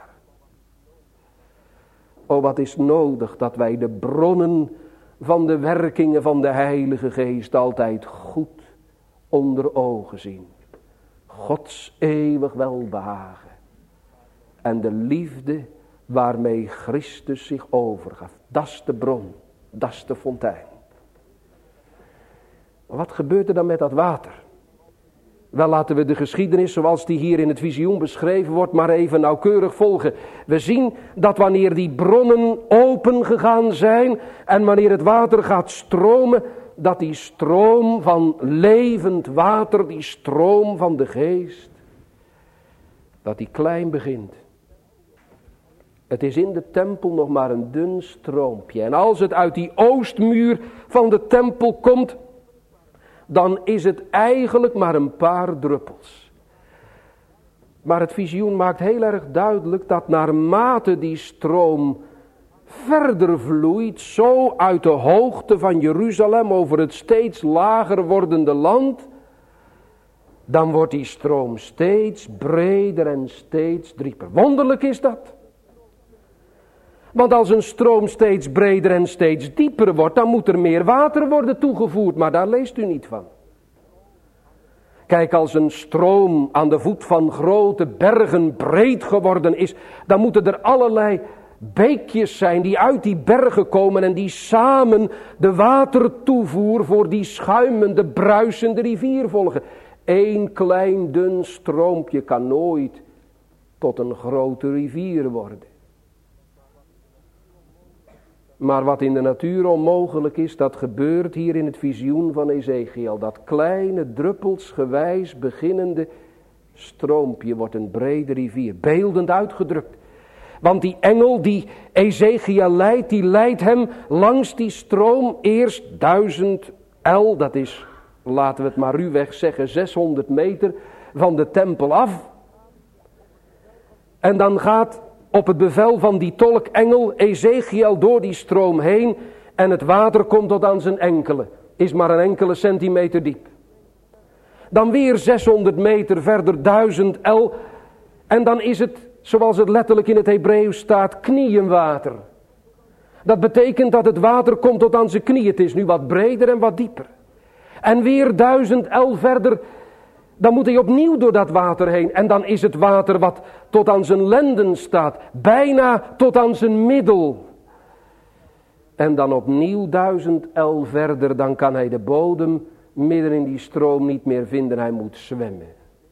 O, wat is nodig dat wij de bronnen van de werkingen van de Heilige Geest altijd goed onder ogen zien. Gods eeuwig welbehagen en de liefde waarmee Christus zich overgaf. Dat is de bron, dat is de fontein. Wat gebeurt er dan met dat water? Wel, laten we de geschiedenis zoals die hier in het visioen beschreven wordt maar even nauwkeurig volgen. We zien dat wanneer die bronnen open gegaan zijn en wanneer het water gaat stromen, dat die stroom van levend water, die stroom van de Geest, dat die klein begint. Het is in de tempel nog maar een dun stroompje. En als het uit die oostmuur van de tempel komt, dan is het eigenlijk maar een paar druppels. Maar het visioen maakt heel erg duidelijk dat naarmate die stroom verder vloeit, zo uit de hoogte van Jeruzalem over het steeds lager wordende land, dan wordt die stroom steeds breder en steeds dieper. Wonderlijk is dat. Want als een stroom steeds breder en steeds dieper wordt, dan moet er meer water worden toegevoerd, maar daar leest u niet van. Kijk, als een stroom aan de voet van grote bergen breed geworden is, dan moeten er allerlei beekjes zijn die uit die bergen komen en die samen de watertoevoer voor die schuimende, bruisende rivier volgen. Eén klein dun stroompje kan nooit tot een grote rivier worden. Maar wat in de natuur onmogelijk is, dat gebeurt hier in het visioen van Ezechiel. Dat kleine druppelsgewijs beginnende stroompje wordt een brede rivier. Beeldend uitgedrukt. Want die engel die Ezechiel leidt, die leidt hem langs die stroom eerst 1000 el. Dat is, laten we het maar ruwweg zeggen, 600 meter van de tempel af. En dan gaat op het bevel van die tolkengel Ezechiel door die stroom heen en het water komt tot aan zijn enkelen. Is maar een enkele centimeter diep. Dan weer 600 meter verder 1000 el en dan is het, zoals het letterlijk in het Hebreeuws staat, knieënwater. Dat betekent dat het water komt tot aan zijn knieën. Het is nu wat breder en wat dieper. En weer 1000 el verder, dan moet hij opnieuw door dat water heen. En dan is het water wat tot aan zijn lenden staat. Bijna tot aan zijn middel. En dan opnieuw 1000 el verder. Dan kan hij de bodem midden in die stroom niet meer vinden. Hij moet zwemmen.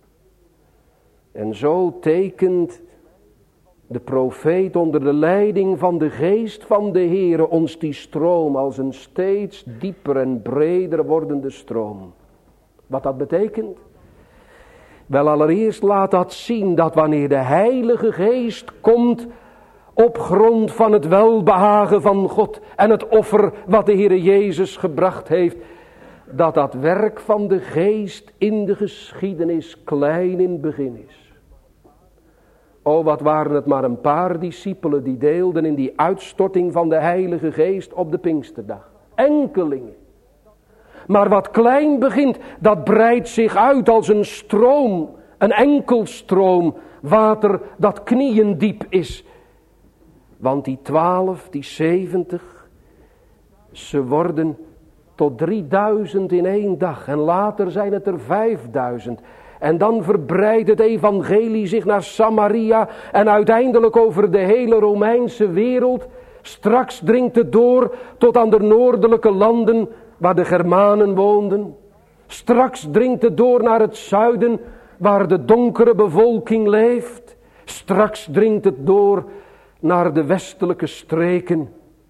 En zo tekent de profeet onder de leiding van de geest van de Heere ons die stroom als een steeds dieper en breder wordende stroom. Wat dat betekent? Wel, allereerst laat dat zien dat wanneer de Heilige Geest komt op grond van het welbehagen van God en het offer wat de Heere Jezus gebracht heeft, dat dat werk van de Geest in de geschiedenis klein in het begin is. O, wat waren het maar een paar discipelen die deelden in die uitstorting van de Heilige Geest op de Pinksterdag. Enkelingen. Maar wat klein begint, dat breidt zich uit als een stroom, een enkelstroom, water dat knieën diep is. Want die 12, die 70, ze worden tot 3000 in 1 dag. En later zijn het er 5000. En dan verbreidt het evangelie zich naar Samaria en uiteindelijk over de hele Romeinse wereld. Straks dringt het door tot aan de noordelijke landen waar de Germanen woonden. Straks dringt het door naar het zuiden waar de donkere bevolking leeft. Straks dringt het door naar de westelijke streken.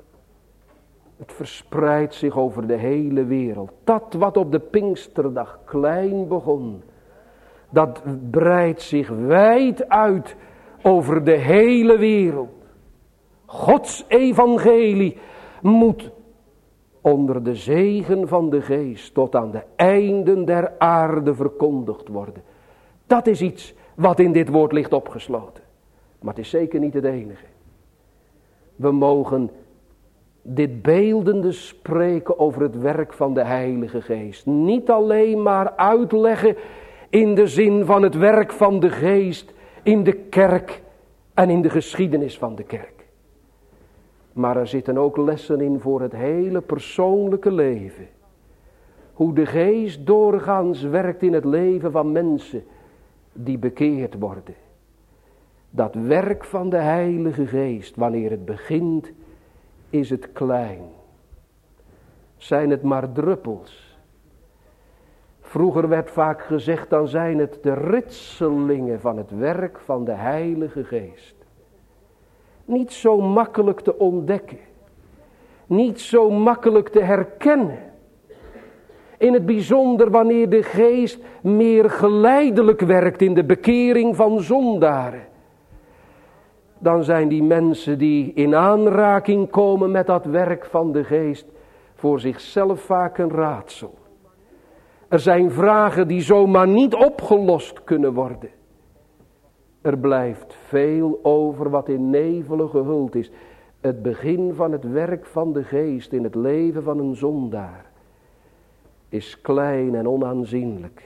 Het verspreidt zich over de hele wereld. Dat wat op de Pinksterdag klein begon, dat breidt zich wijd uit over de hele wereld. Gods evangelie moet onder de zegen van de Geest tot aan de einden der aarde verkondigd worden. Dat is iets wat in dit woord ligt opgesloten. Maar het is zeker niet het enige. We mogen dit beeldende spreken over het werk van de Heilige Geest. Niet alleen maar uitleggen in de zin van het werk van de Geest in de kerk en in de geschiedenis van de kerk. Maar er zitten ook lessen in voor het hele persoonlijke leven. Hoe de Geest doorgaans werkt in het leven van mensen die bekeerd worden. Dat werk van de Heilige Geest, wanneer het begint, is het klein. Zijn het maar druppels. Vroeger werd vaak gezegd, dan zijn het de ritselingen van het werk van de Heilige Geest. Niet zo makkelijk te ontdekken. Niet zo makkelijk te herkennen. In het bijzonder wanneer de Geest meer geleidelijk werkt in de bekering van zondaren. Dan zijn die mensen die in aanraking komen met dat werk van de Geest voor zichzelf vaak een raadsel. Er zijn vragen die zomaar niet opgelost kunnen worden. Er blijft veel over wat in nevelen gehuld is. Het begin van het werk van de Geest in het leven van een zondaar is klein en onaanzienlijk.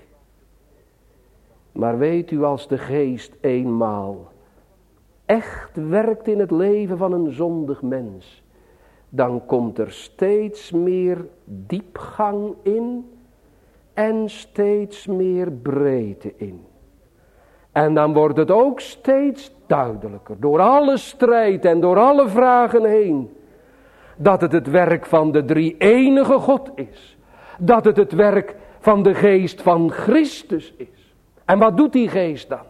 Maar weet u, als de Geest eenmaal echt werkt in het leven van een zondig mens, dan komt er steeds meer diepgang in en steeds meer breedte in. En dan wordt het ook steeds duidelijker, door alle strijd en door alle vragen heen, dat het het werk van de drie-enige God is. Dat het het werk van de Geest van Christus is. En wat doet die Geest dan?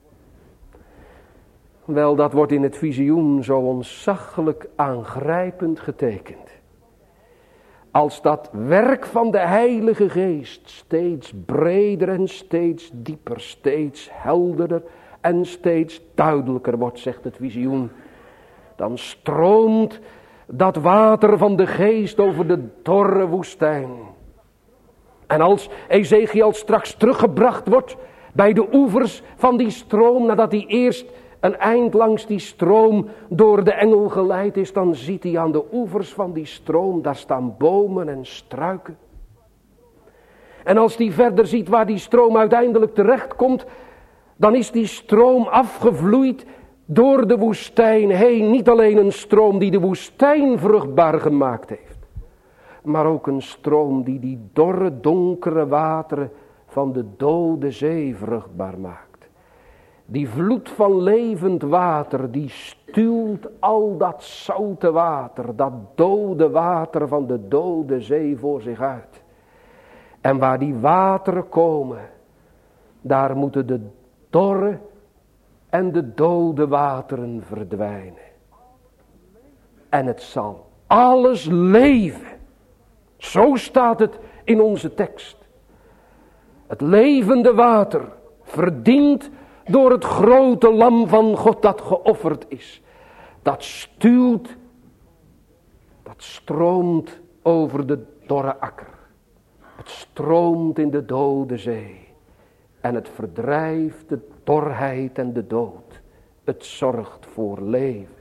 Wel, dat wordt in het visioen zo ontzaglijk aangrijpend getekend. Als dat werk van de Heilige Geest steeds breder en steeds dieper, steeds helderder en steeds duidelijker wordt, zegt het visioen, dan stroomt dat water van de Geest over de dorre woestijn. En als Ezekiel straks teruggebracht wordt bij de oevers van die stroom, nadat hij eerst een eind langs die stroom door de engel geleid is, dan ziet hij aan de oevers van die stroom, daar staan bomen en struiken. En als hij verder ziet waar die stroom uiteindelijk terecht komt, dan is die stroom afgevloeid door de woestijn heen. Niet alleen een stroom die de woestijn vruchtbaar gemaakt heeft, maar ook een stroom die dorre, donkere wateren van de dode zee vruchtbaar maakt. Die vloed van levend water, die stuwt al dat zoute water, dat dode water van de dode zee voor zich uit. En waar die wateren komen, daar moeten de dorre en de dode wateren verdwijnen. En het zal alles leven. Zo staat het in onze tekst. Het levende water verdient door het grote lam van God dat geofferd is. Dat stuwt, dat stroomt over de dorre akker. Het stroomt in de dode zee. En het verdrijft de dorheid en de dood Het zorgt voor leven.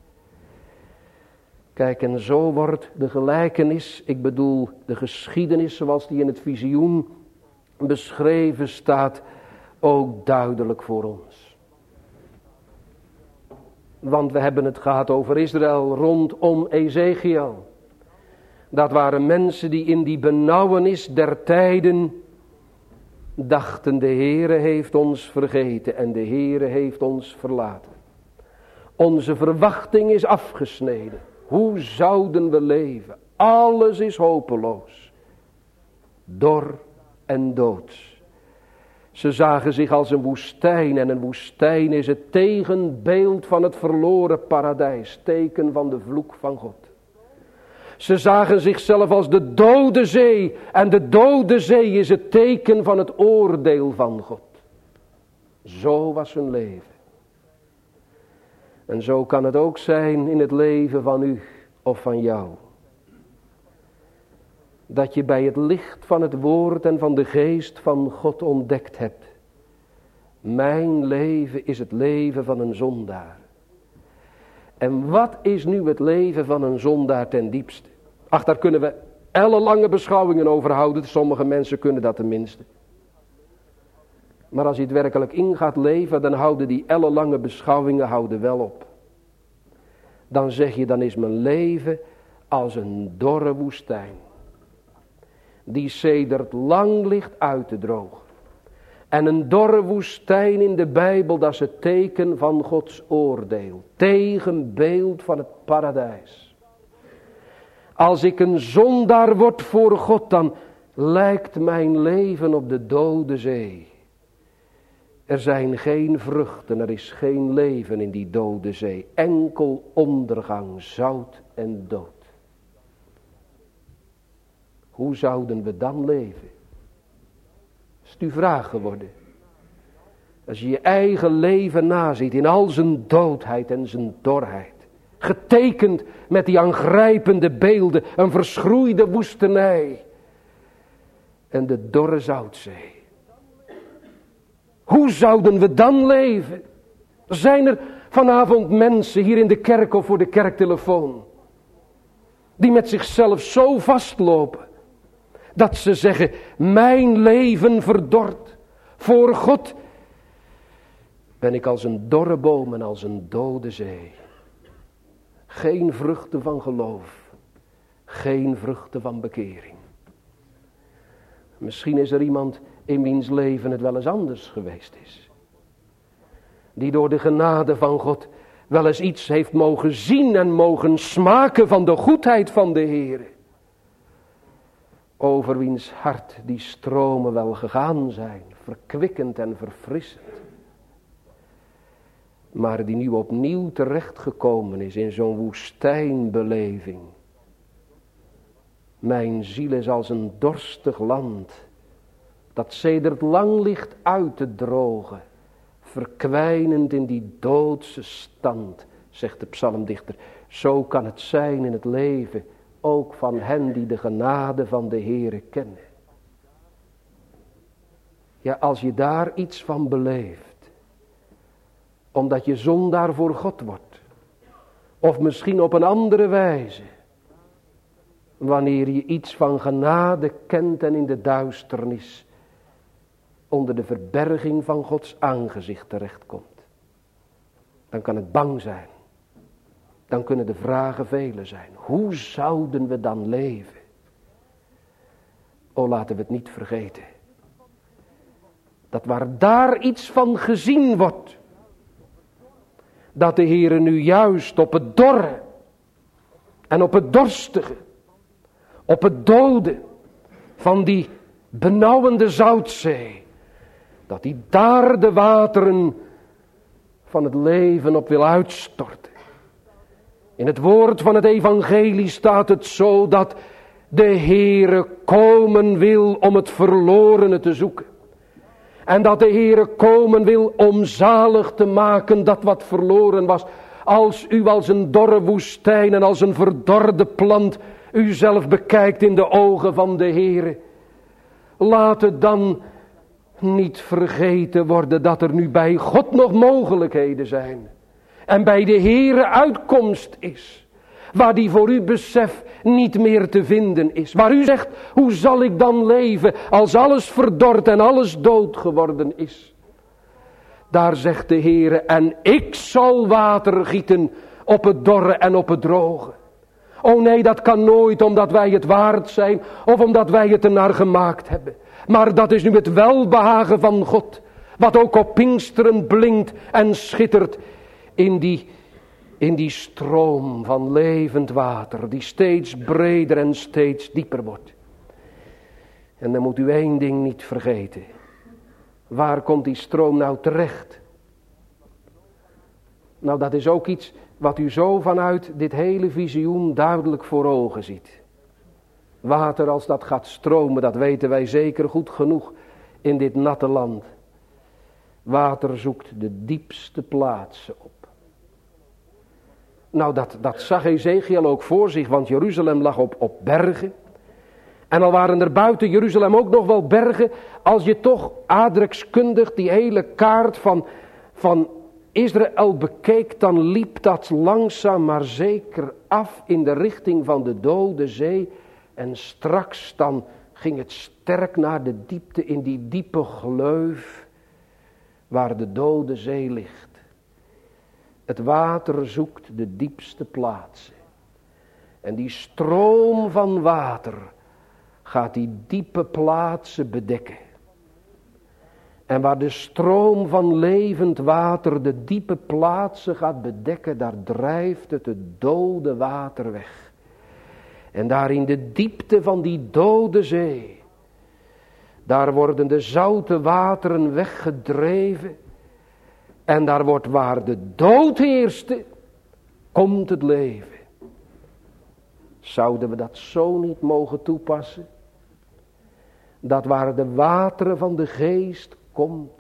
Kijk, en zo wordt de gelijkenis, ik bedoel de geschiedenis zoals die in het visioen beschreven staat, ook duidelijk voor ons. Want we hebben het gehad over Israël rondom Ezekiel. Dat waren mensen die in die benauwenis der tijden dachten, de Heere heeft ons vergeten en de Heere heeft ons verlaten. Onze verwachting is afgesneden. Hoe zouden we leven? Alles is hopeloos. Dor en doods. Ze zagen zich als een woestijn en een woestijn is het tegenbeeld van het verloren paradijs. Teken van de vloek van God. Ze zagen zichzelf als de dode zee en de dode zee is het teken van het oordeel van God. Zo was hun leven. En zo kan het ook zijn in het leven van u of van jou. Dat je bij het licht van het woord en van de geest van God ontdekt hebt. Mijn leven is het leven van een zondaar. En wat is nu het leven van een zondaar ten diepste? Ach, daar kunnen we ellenlange beschouwingen over houden. Sommige mensen kunnen dat tenminste. Maar als je het werkelijk in gaat leven, dan houden die ellenlange beschouwingen wel op. Dan zeg je, dan is mijn leven als een dorre woestijn. Die sedert lang ligt uit te drogen. En een dorre woestijn in de Bijbel, dat is het teken van Gods oordeel. Tegenbeeld van het paradijs. Als ik een zondaar word voor God, dan lijkt mijn leven op de dode zee. Er zijn geen vruchten, er is geen leven in die dode zee. Enkel ondergang, zout en dood. Hoe zouden we dan leven? Is het uw vraag geworden? Als je je eigen leven naziet in al zijn doodheid en zijn dorheid. Getekend met die aangrijpende beelden, een verschroeide woestenij. En de dorre zoutzee. Hoe zouden we dan leven? Zijn er vanavond mensen hier in de kerk of voor de kerktelefoon. Die met zichzelf zo vastlopen. Dat ze zeggen, mijn leven verdort. Voor God ben ik als een dorre boom en als een dode zee. Geen vruchten van geloof. Geen vruchten van bekering. Misschien is er iemand in wiens leven het wel eens anders geweest is. Die door de genade van God wel eens iets heeft mogen zien en mogen smaken van de goedheid van de Heer. Over wiens hart die stromen wel gegaan zijn, verkwikkend en verfrissend. Maar die nu opnieuw terechtgekomen is in zo'n woestijnbeleving. Mijn ziel is als een dorstig land, dat sedert lang ligt uit te drogen, verkwijnend in die doodse stand, zegt de psalmdichter. Zo kan het zijn in het leven, ook van hen die de genade van de Heere kennen. Ja, als je daar iets van beleeft, omdat je zondaar voor God wordt, of misschien op een andere wijze, wanneer je iets van genade kent en in de duisternis onder de verberging van Gods aangezicht terechtkomt. Dan kan het bang zijn. Dan kunnen de vragen vele zijn. Hoe zouden we dan leven? O, laten we het niet vergeten. Dat waar daar iets van gezien wordt, dat de Heere nu juist op het dorre en op het dorstige, op het dode van die benauwende zoutzee, dat hij daar de wateren van het leven op wil uitstorten. In het woord van het evangelie staat het zo dat de Heere komen wil om het verlorene te zoeken. En dat de Heere komen wil om zalig te maken dat wat verloren was. Als u als een dorre woestijn en als een verdorde plant uzelf bekijkt in de ogen van de Heere. Laat het dan niet vergeten worden dat er nu bij God nog mogelijkheden zijn. en bij de Heere uitkomst is, waar die voor uw besef niet meer te vinden is. Waar u zegt, hoe zal ik dan leven als alles verdord en alles dood geworden is? Daar zegt de Heere, en ik zal water gieten op het dorre en op het droge. O nee, dat kan nooit omdat wij het waard zijn of omdat wij het ernaar gemaakt hebben. Maar dat is nu het welbehagen van God, wat ook op Pinksteren blinkt en schittert in die stroom van levend water, die steeds breder en steeds dieper wordt. En dan moet u één ding niet vergeten. Waar komt die stroom nou terecht? Nou, dat is ook iets wat u zo vanuit dit hele visioen duidelijk voor ogen ziet. Water als dat gaat stromen, dat weten wij zeker goed genoeg in dit natte land. Water zoekt de diepste plaatsen op. Nou, dat zag Ezekiel ook voor zich, want Jeruzalem lag op bergen. En al waren er buiten Jeruzalem ook nog wel bergen, als je toch aardrijkskundig die hele kaart van Israël bekeek, dan liep dat langzaam maar zeker af in de richting van de Dode Zee. En straks dan ging het sterk naar de diepte, in die diepe gleuf waar de Dode Zee ligt. Het water zoekt de diepste plaatsen. En die stroom van water gaat die diepe plaatsen bedekken. En waar de stroom van levend water de diepe plaatsen gaat bedekken, daar drijft het dode water weg. En daar in de diepte van die Dode Zee, daar worden de zoute wateren weggedreven. En daar wordt waar de dood heerste, komt het leven. Zouden we dat zo niet mogen toepassen? Dat waar de wateren van de geest komt,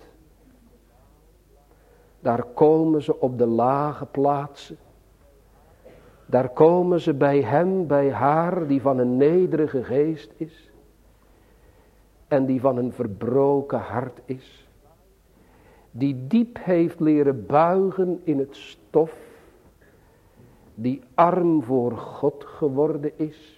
daar komen ze op de lage plaatsen. Daar komen ze bij hem, bij haar, die van een nederige geest is. En die van een verbroken hart is. Die diep heeft leren buigen in het stof. Die arm voor God geworden is.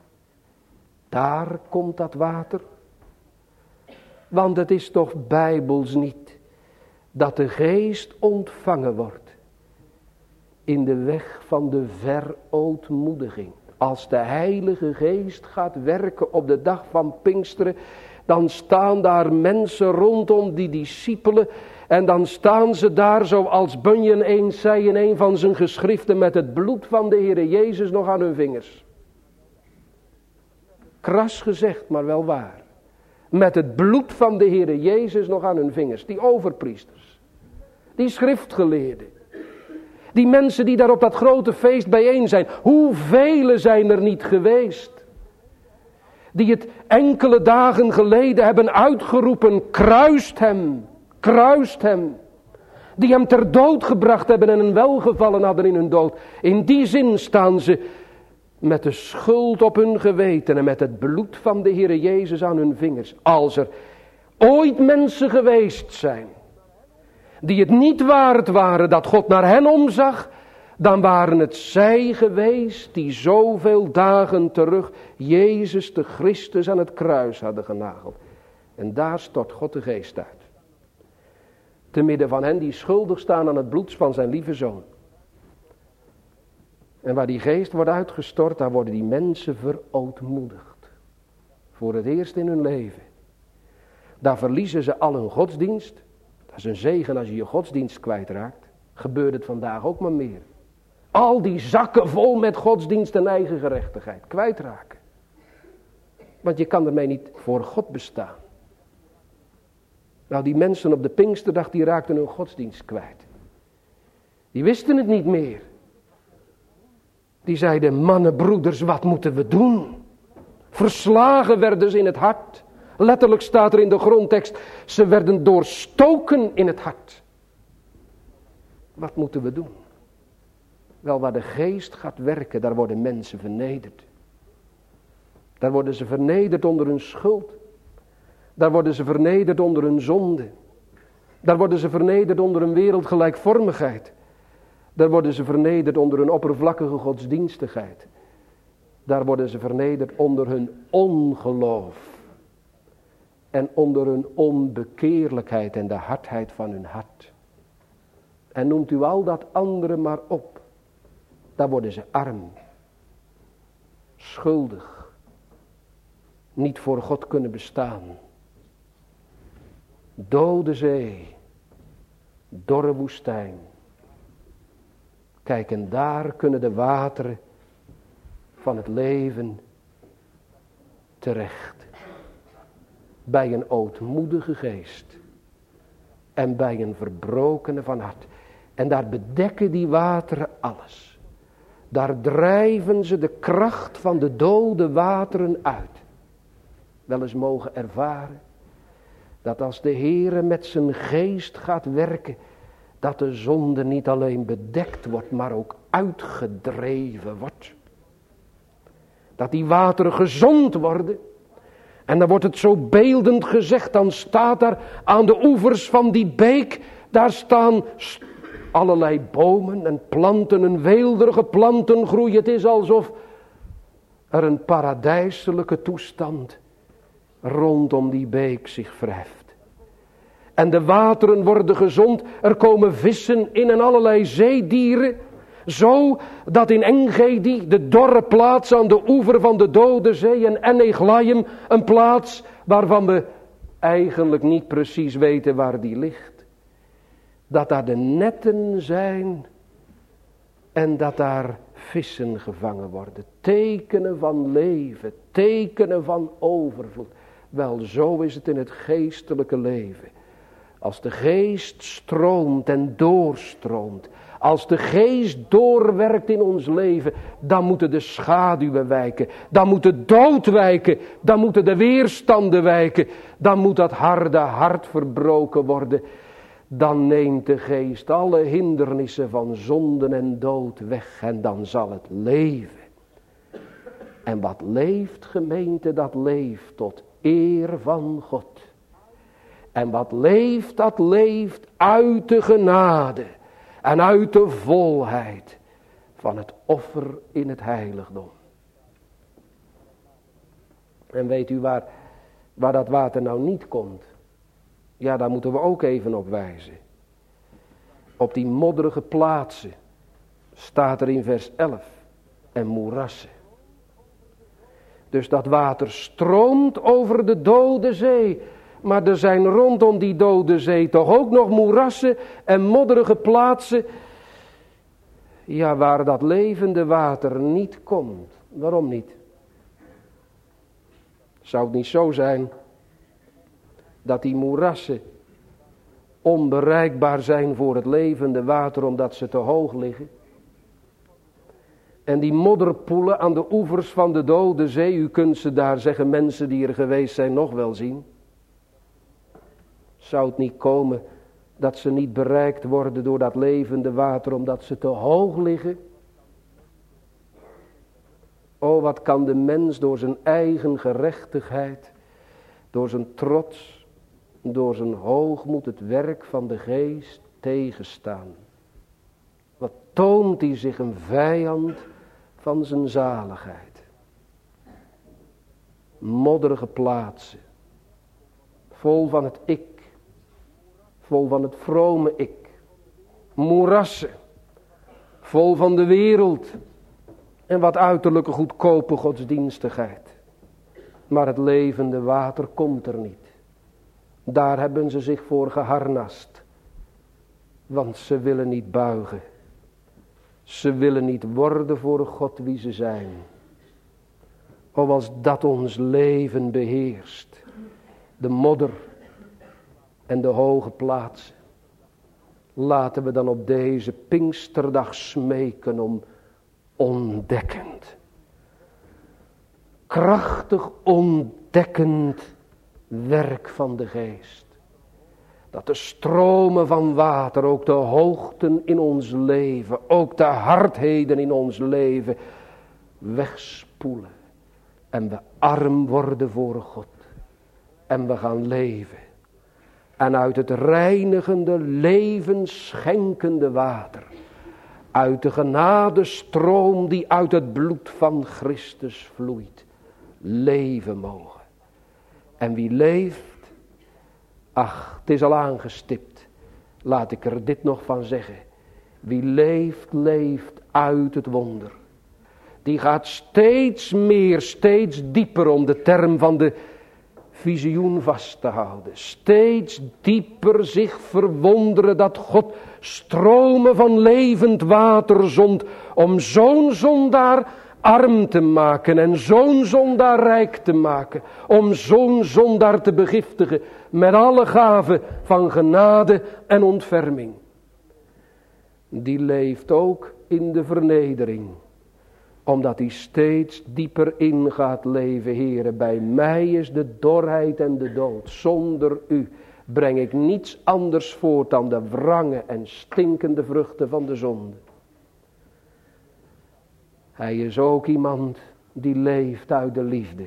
Daar komt dat water. Want het is toch bijbels niet dat de geest ontvangen wordt in de weg van de verootmoediging. Als de Heilige Geest gaat werken op de dag van Pinksteren, dan staan daar mensen rondom die discipelen. En dan staan ze daar, zoals Bunyan eens zei in een van zijn geschriften, met het bloed van de Heere Jezus nog aan hun vingers. Kras gezegd, maar wel waar. Met het bloed van de Heere Jezus nog aan hun vingers. Die overpriesters. Die schriftgeleerden. Die mensen die daar op dat grote feest bijeen zijn. Hoeveel zijn er niet geweest? Die het enkele dagen geleden hebben uitgeroepen. Kruist hem. Kruist hem. Die hem ter dood gebracht hebben en een welgevallen hadden in hun dood. In die zin staan ze met de schuld op hun geweten en met het bloed van de Heere Jezus aan hun vingers. Als er ooit mensen geweest zijn die het niet waard waren dat God naar hen omzag, dan waren het zij geweest die zoveel dagen terug Jezus de Christus aan het kruis hadden genageld. En daar stort God de geest uit. Te midden van hen die schuldig staan aan het bloed van zijn lieve zoon. En waar die geest wordt uitgestort, daar worden die mensen verootmoedigd. Voor het eerst in hun leven. Daar verliezen ze al hun godsdienst. Dat is een zegen als je je godsdienst kwijtraakt. Gebeurt het vandaag ook maar meer. Al die zakken vol met godsdienst en eigen gerechtigheid. Kwijtraken. Want je kan ermee niet voor God bestaan. Nou, die mensen op de Pinksterdag, die raakten hun godsdienst kwijt. Die wisten het niet meer. Die zeiden, mannen, broeders, wat moeten we doen? Verslagen werden ze in het hart. Letterlijk staat er in de grondtekst, ze werden doorstoken in het hart. Wat moeten we doen? Wel, waar de geest gaat werken, daar worden mensen vernederd. Daar worden ze vernederd onder hun schuld. Daar worden ze vernederd onder hun zonde. Daar worden ze vernederd onder hun wereldgelijkvormigheid. Daar worden ze vernederd onder hun oppervlakkige godsdienstigheid. Daar worden ze vernederd onder hun ongeloof. En onder hun onbekeerlijkheid en de hardheid van hun hart. En noemt u al dat andere maar op. Daar worden ze arm. Schuldig. Niet voor God kunnen bestaan. Dode zee. Dorre woestijn. Kijk, en daar kunnen de wateren van het leven terecht. Bij een ootmoedige geest. En bij een verbrokene van hart. En daar bedekken die wateren alles. Daar drijven ze de kracht van de dode wateren uit. Wel eens mogen ervaren. Dat als de Heere met zijn geest gaat werken. Dat de zonde niet alleen bedekt wordt. Maar ook uitgedreven wordt. Dat die wateren gezond worden. En dan wordt het zo beeldend gezegd. Dan staat daar aan de oevers van die beek. Daar staan allerlei bomen en planten. Een weelderige planten groeien. Het is alsof er een paradijselijke toestand rondom die beek zich verheft. En de wateren worden gezond. Er komen vissen in en allerlei zeedieren. Zo dat in Engedi, de dorre plaats aan de oever van de Dode Zee, en Eneglaim, een plaats waarvan we eigenlijk niet precies weten waar die ligt. Dat daar de netten zijn en dat daar vissen gevangen worden. Tekenen van leven, tekenen van overvloed. Wel, zo is het in het geestelijke leven. Als de geest stroomt en doorstroomt. Als de geest doorwerkt in ons leven, dan moeten de schaduwen wijken. Dan moet de dood wijken. Dan moeten de weerstanden wijken. Dan moet dat harde hart verbroken worden. Dan neemt de geest alle hindernissen van zonden en dood weg. En dan zal het leven. En wat leeft, gemeente, dat leeft tot eer van God. En wat leeft, dat leeft uit de genade. En uit de volheid van het offer in het heiligdom. En weet u waar dat water nou niet komt? Ja, daar moeten we ook even op wijzen. Op die modderige plaatsen staat er in vers 11. En moerassen. Dus dat water stroomt over de Dode Zee. Maar er zijn rondom die Dode Zee toch ook nog moerassen en modderige plaatsen. Ja, waar dat levende water niet komt. Waarom niet? Zou het niet zo zijn dat die moerassen onbereikbaar zijn voor het levende water omdat ze te hoog liggen? En die modderpoelen aan de oevers van de Dode Zee, u kunt ze daar, zeggen mensen die er geweest zijn, nog wel zien. Zou het niet komen dat ze niet bereikt worden door dat levende water omdat ze te hoog liggen? O, wat kan de mens door zijn eigen gerechtigheid, door zijn trots, door zijn hoogmoed het werk van de geest tegenstaan? Wat toont hij zich een vijand van zijn zaligheid? Modderige plaatsen, vol van het ik. Vol van het vrome ik. Moerassen. Vol van de wereld. En wat uiterlijke goedkope godsdienstigheid. Maar het levende water komt er niet. Daar hebben ze zich voor geharnast. Want ze willen niet buigen. Ze willen niet worden voor God wie ze zijn. O, als dat ons leven beheerst. De modder. En de hoge plaatsen. Laten we dan op deze Pinksterdag smeken om ontdekkend. Krachtig ontdekkend werk van de geest. Dat de stromen van water, ook de hoogten in ons leven, ook de hardheden in ons leven, wegspoelen. En we arm worden voor God. En we gaan leven. En uit het reinigende, levensschenkende water uit de genadestroom die uit het bloed van Christus vloeit, leven mogen. En wie leeft, ach, het is al aangestipt, laat ik er dit nog van zeggen. Wie leeft, leeft uit het wonder. Die gaat steeds meer, steeds dieper, om de term van de visioen vast te houden. Steeds dieper zich verwonderen dat God stromen van levend water zond om zo'n zondaar arm te maken en zo'n zondaar rijk te maken. Om zo'n zondaar te begiftigen met alle gaven van genade en ontferming. Die leeft ook in de vernedering. Omdat hij steeds dieper in gaat leven. Heere, bij mij is de dorheid en de dood. Zonder u breng ik niets anders voort dan de wrange en stinkende vruchten van de zonde. Hij is ook iemand die leeft uit de liefde.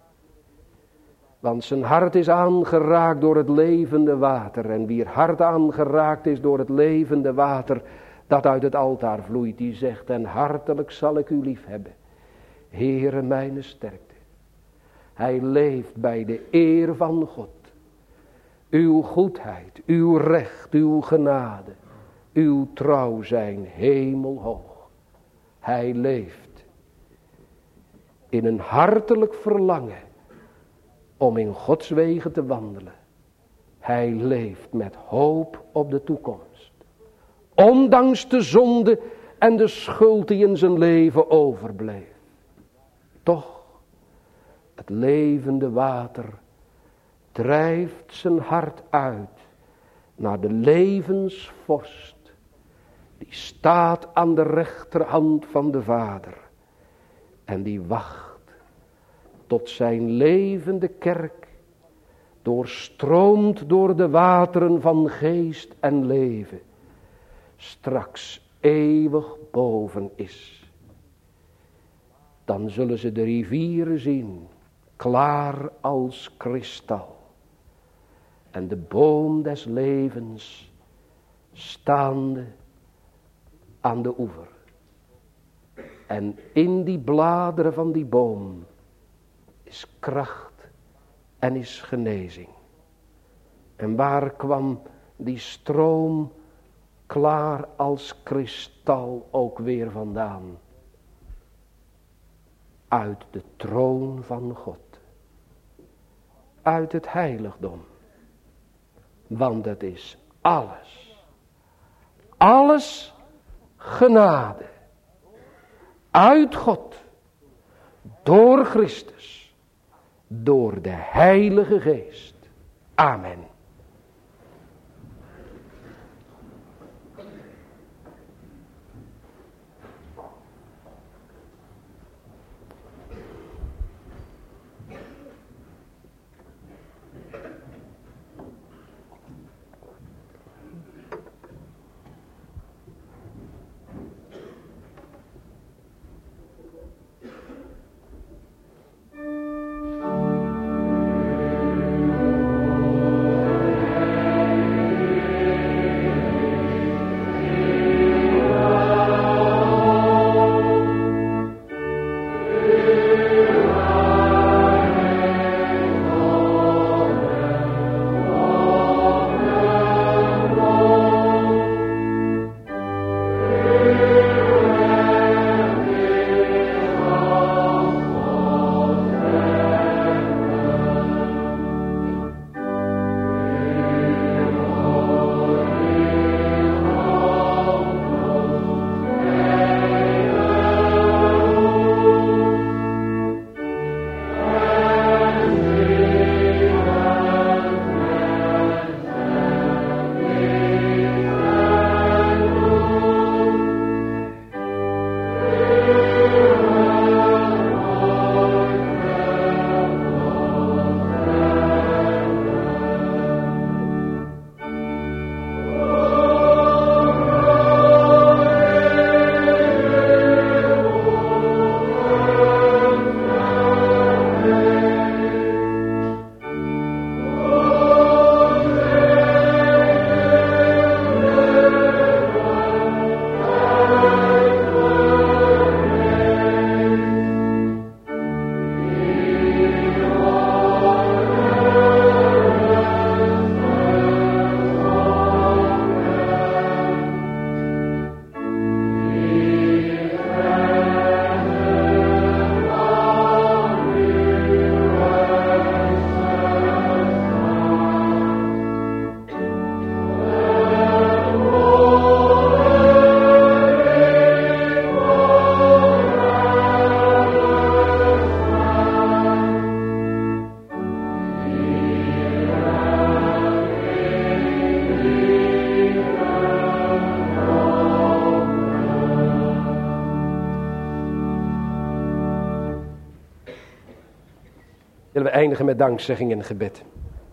Want zijn hart is aangeraakt door het levende water. En wie hart aangeraakt is door het levende water dat uit het altaar vloeit, die zegt: en hartelijk zal ik u lief hebben, Heere mijn sterkte. Hij leeft bij de eer van God. Uw goedheid, uw recht, uw genade, uw trouw zijn hemelhoog. Hij leeft in een hartelijk verlangen om in Gods wegen te wandelen. Hij leeft met hoop op de toekomst. Ondanks de zonde en de schuld die in zijn leven overbleef. Toch, het levende water drijft zijn hart uit naar de levensvorst. Die staat aan de rechterhand van de Vader. En die wacht tot zijn levende kerk, doorstroomd door de wateren van geest en leven, straks eeuwig boven is. Dan zullen ze de rivieren zien, klaar als kristal. En de boom des levens staande aan de oever. En in die bladeren van die boom is kracht en is genezing. En waar kwam die stroom klaar als kristal ook weer vandaan? Uit de troon van God. Uit het heiligdom. Want het is alles genade. Uit God. Door Christus. Door de Heilige Geest. Amen. Willen we eindigen met dankzegging en gebed.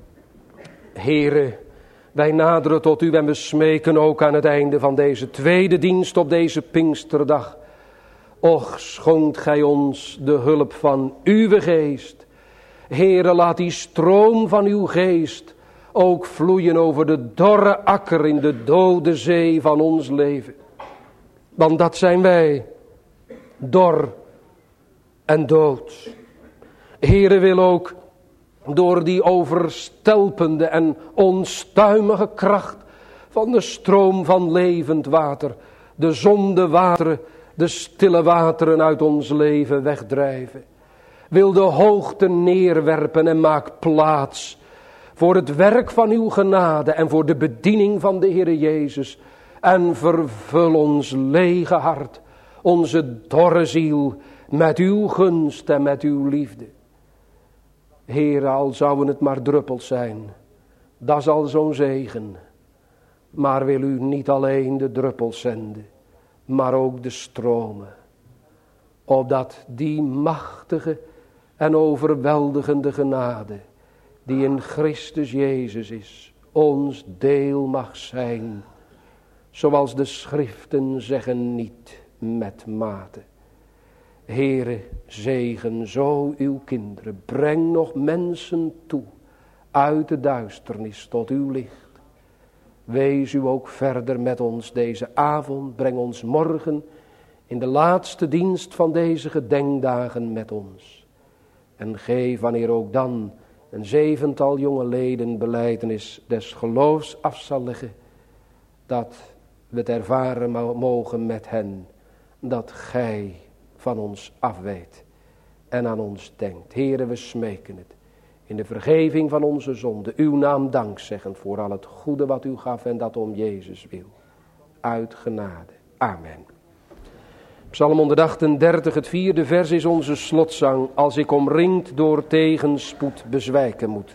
Heere, wij naderen tot u en we smeken ook aan het einde van deze tweede dienst op deze Pinksterdag. Och, schonkt gij ons de hulp van uw geest. Heere, laat die stroom van uw geest ook vloeien over de dorre akker in de dode zee van ons leven. Want dat zijn wij, dor en dood. Heere, wil ook door die overstelpende en onstuimige kracht van de stroom van levend water, de zonde wateren, de stille wateren uit ons leven wegdrijven. Wil de hoogte neerwerpen en maak plaats voor het werk van uw genade en voor de bediening van de Heere Jezus. En vervul ons lege hart, onze dorre ziel, met uw gunst en met uw liefde. Heere, al zouden het maar druppels zijn, dat is al zo'n zegen. Maar wil u niet alleen de druppels zenden, maar ook de stromen. Opdat die machtige en overweldigende genade, die in Christus Jezus is, ons deel mag zijn. Zoals de schriften zeggen, niet met mate. Heere, zegen zo uw kinderen. Breng nog mensen toe uit de duisternis tot uw licht. Wees u ook verder met ons deze avond. Breng ons morgen in de laatste dienst van deze gedenkdagen met ons. En geef wanneer ook dan een 7-tal jonge leden belijdenis des geloofs af zal leggen, dat we het ervaren mogen met hen, dat gij van ons afweet en aan ons denkt. Heere, we smeken het in de vergeving van onze zonden, uw naam dankzeggend voor al het goede wat u gaf en dat om Jezus wil. Uit genade. Amen. Psalm 138, het 4e vers is onze slotzang. Als ik omringd door tegenspoed bezwijken moet.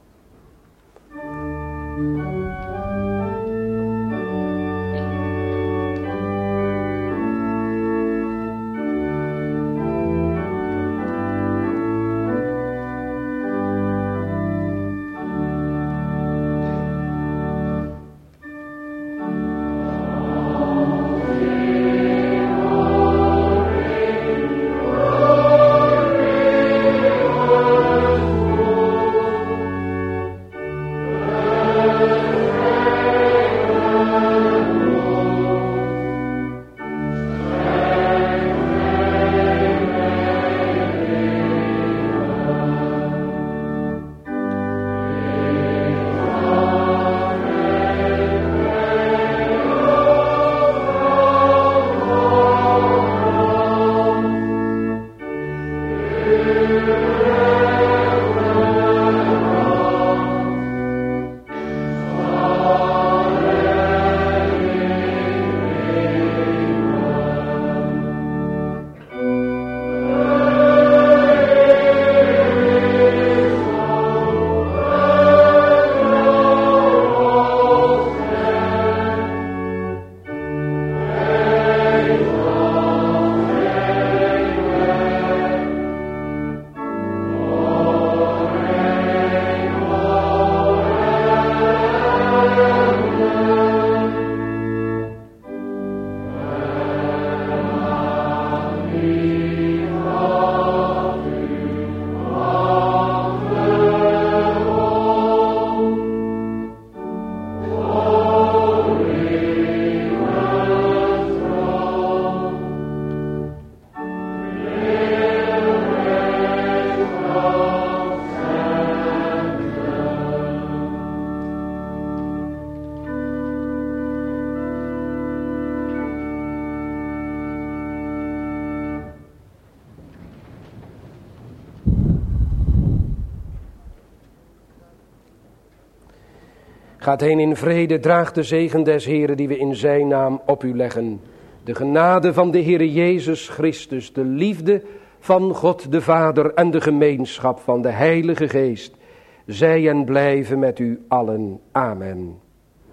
Gaat heen in vrede, draagt de zegen des Heeren die we in zijn naam op u leggen. De genade van de Heere Jezus Christus, de liefde van God de Vader en de gemeenschap van de Heilige Geest, zij en blijven met u allen. Amen.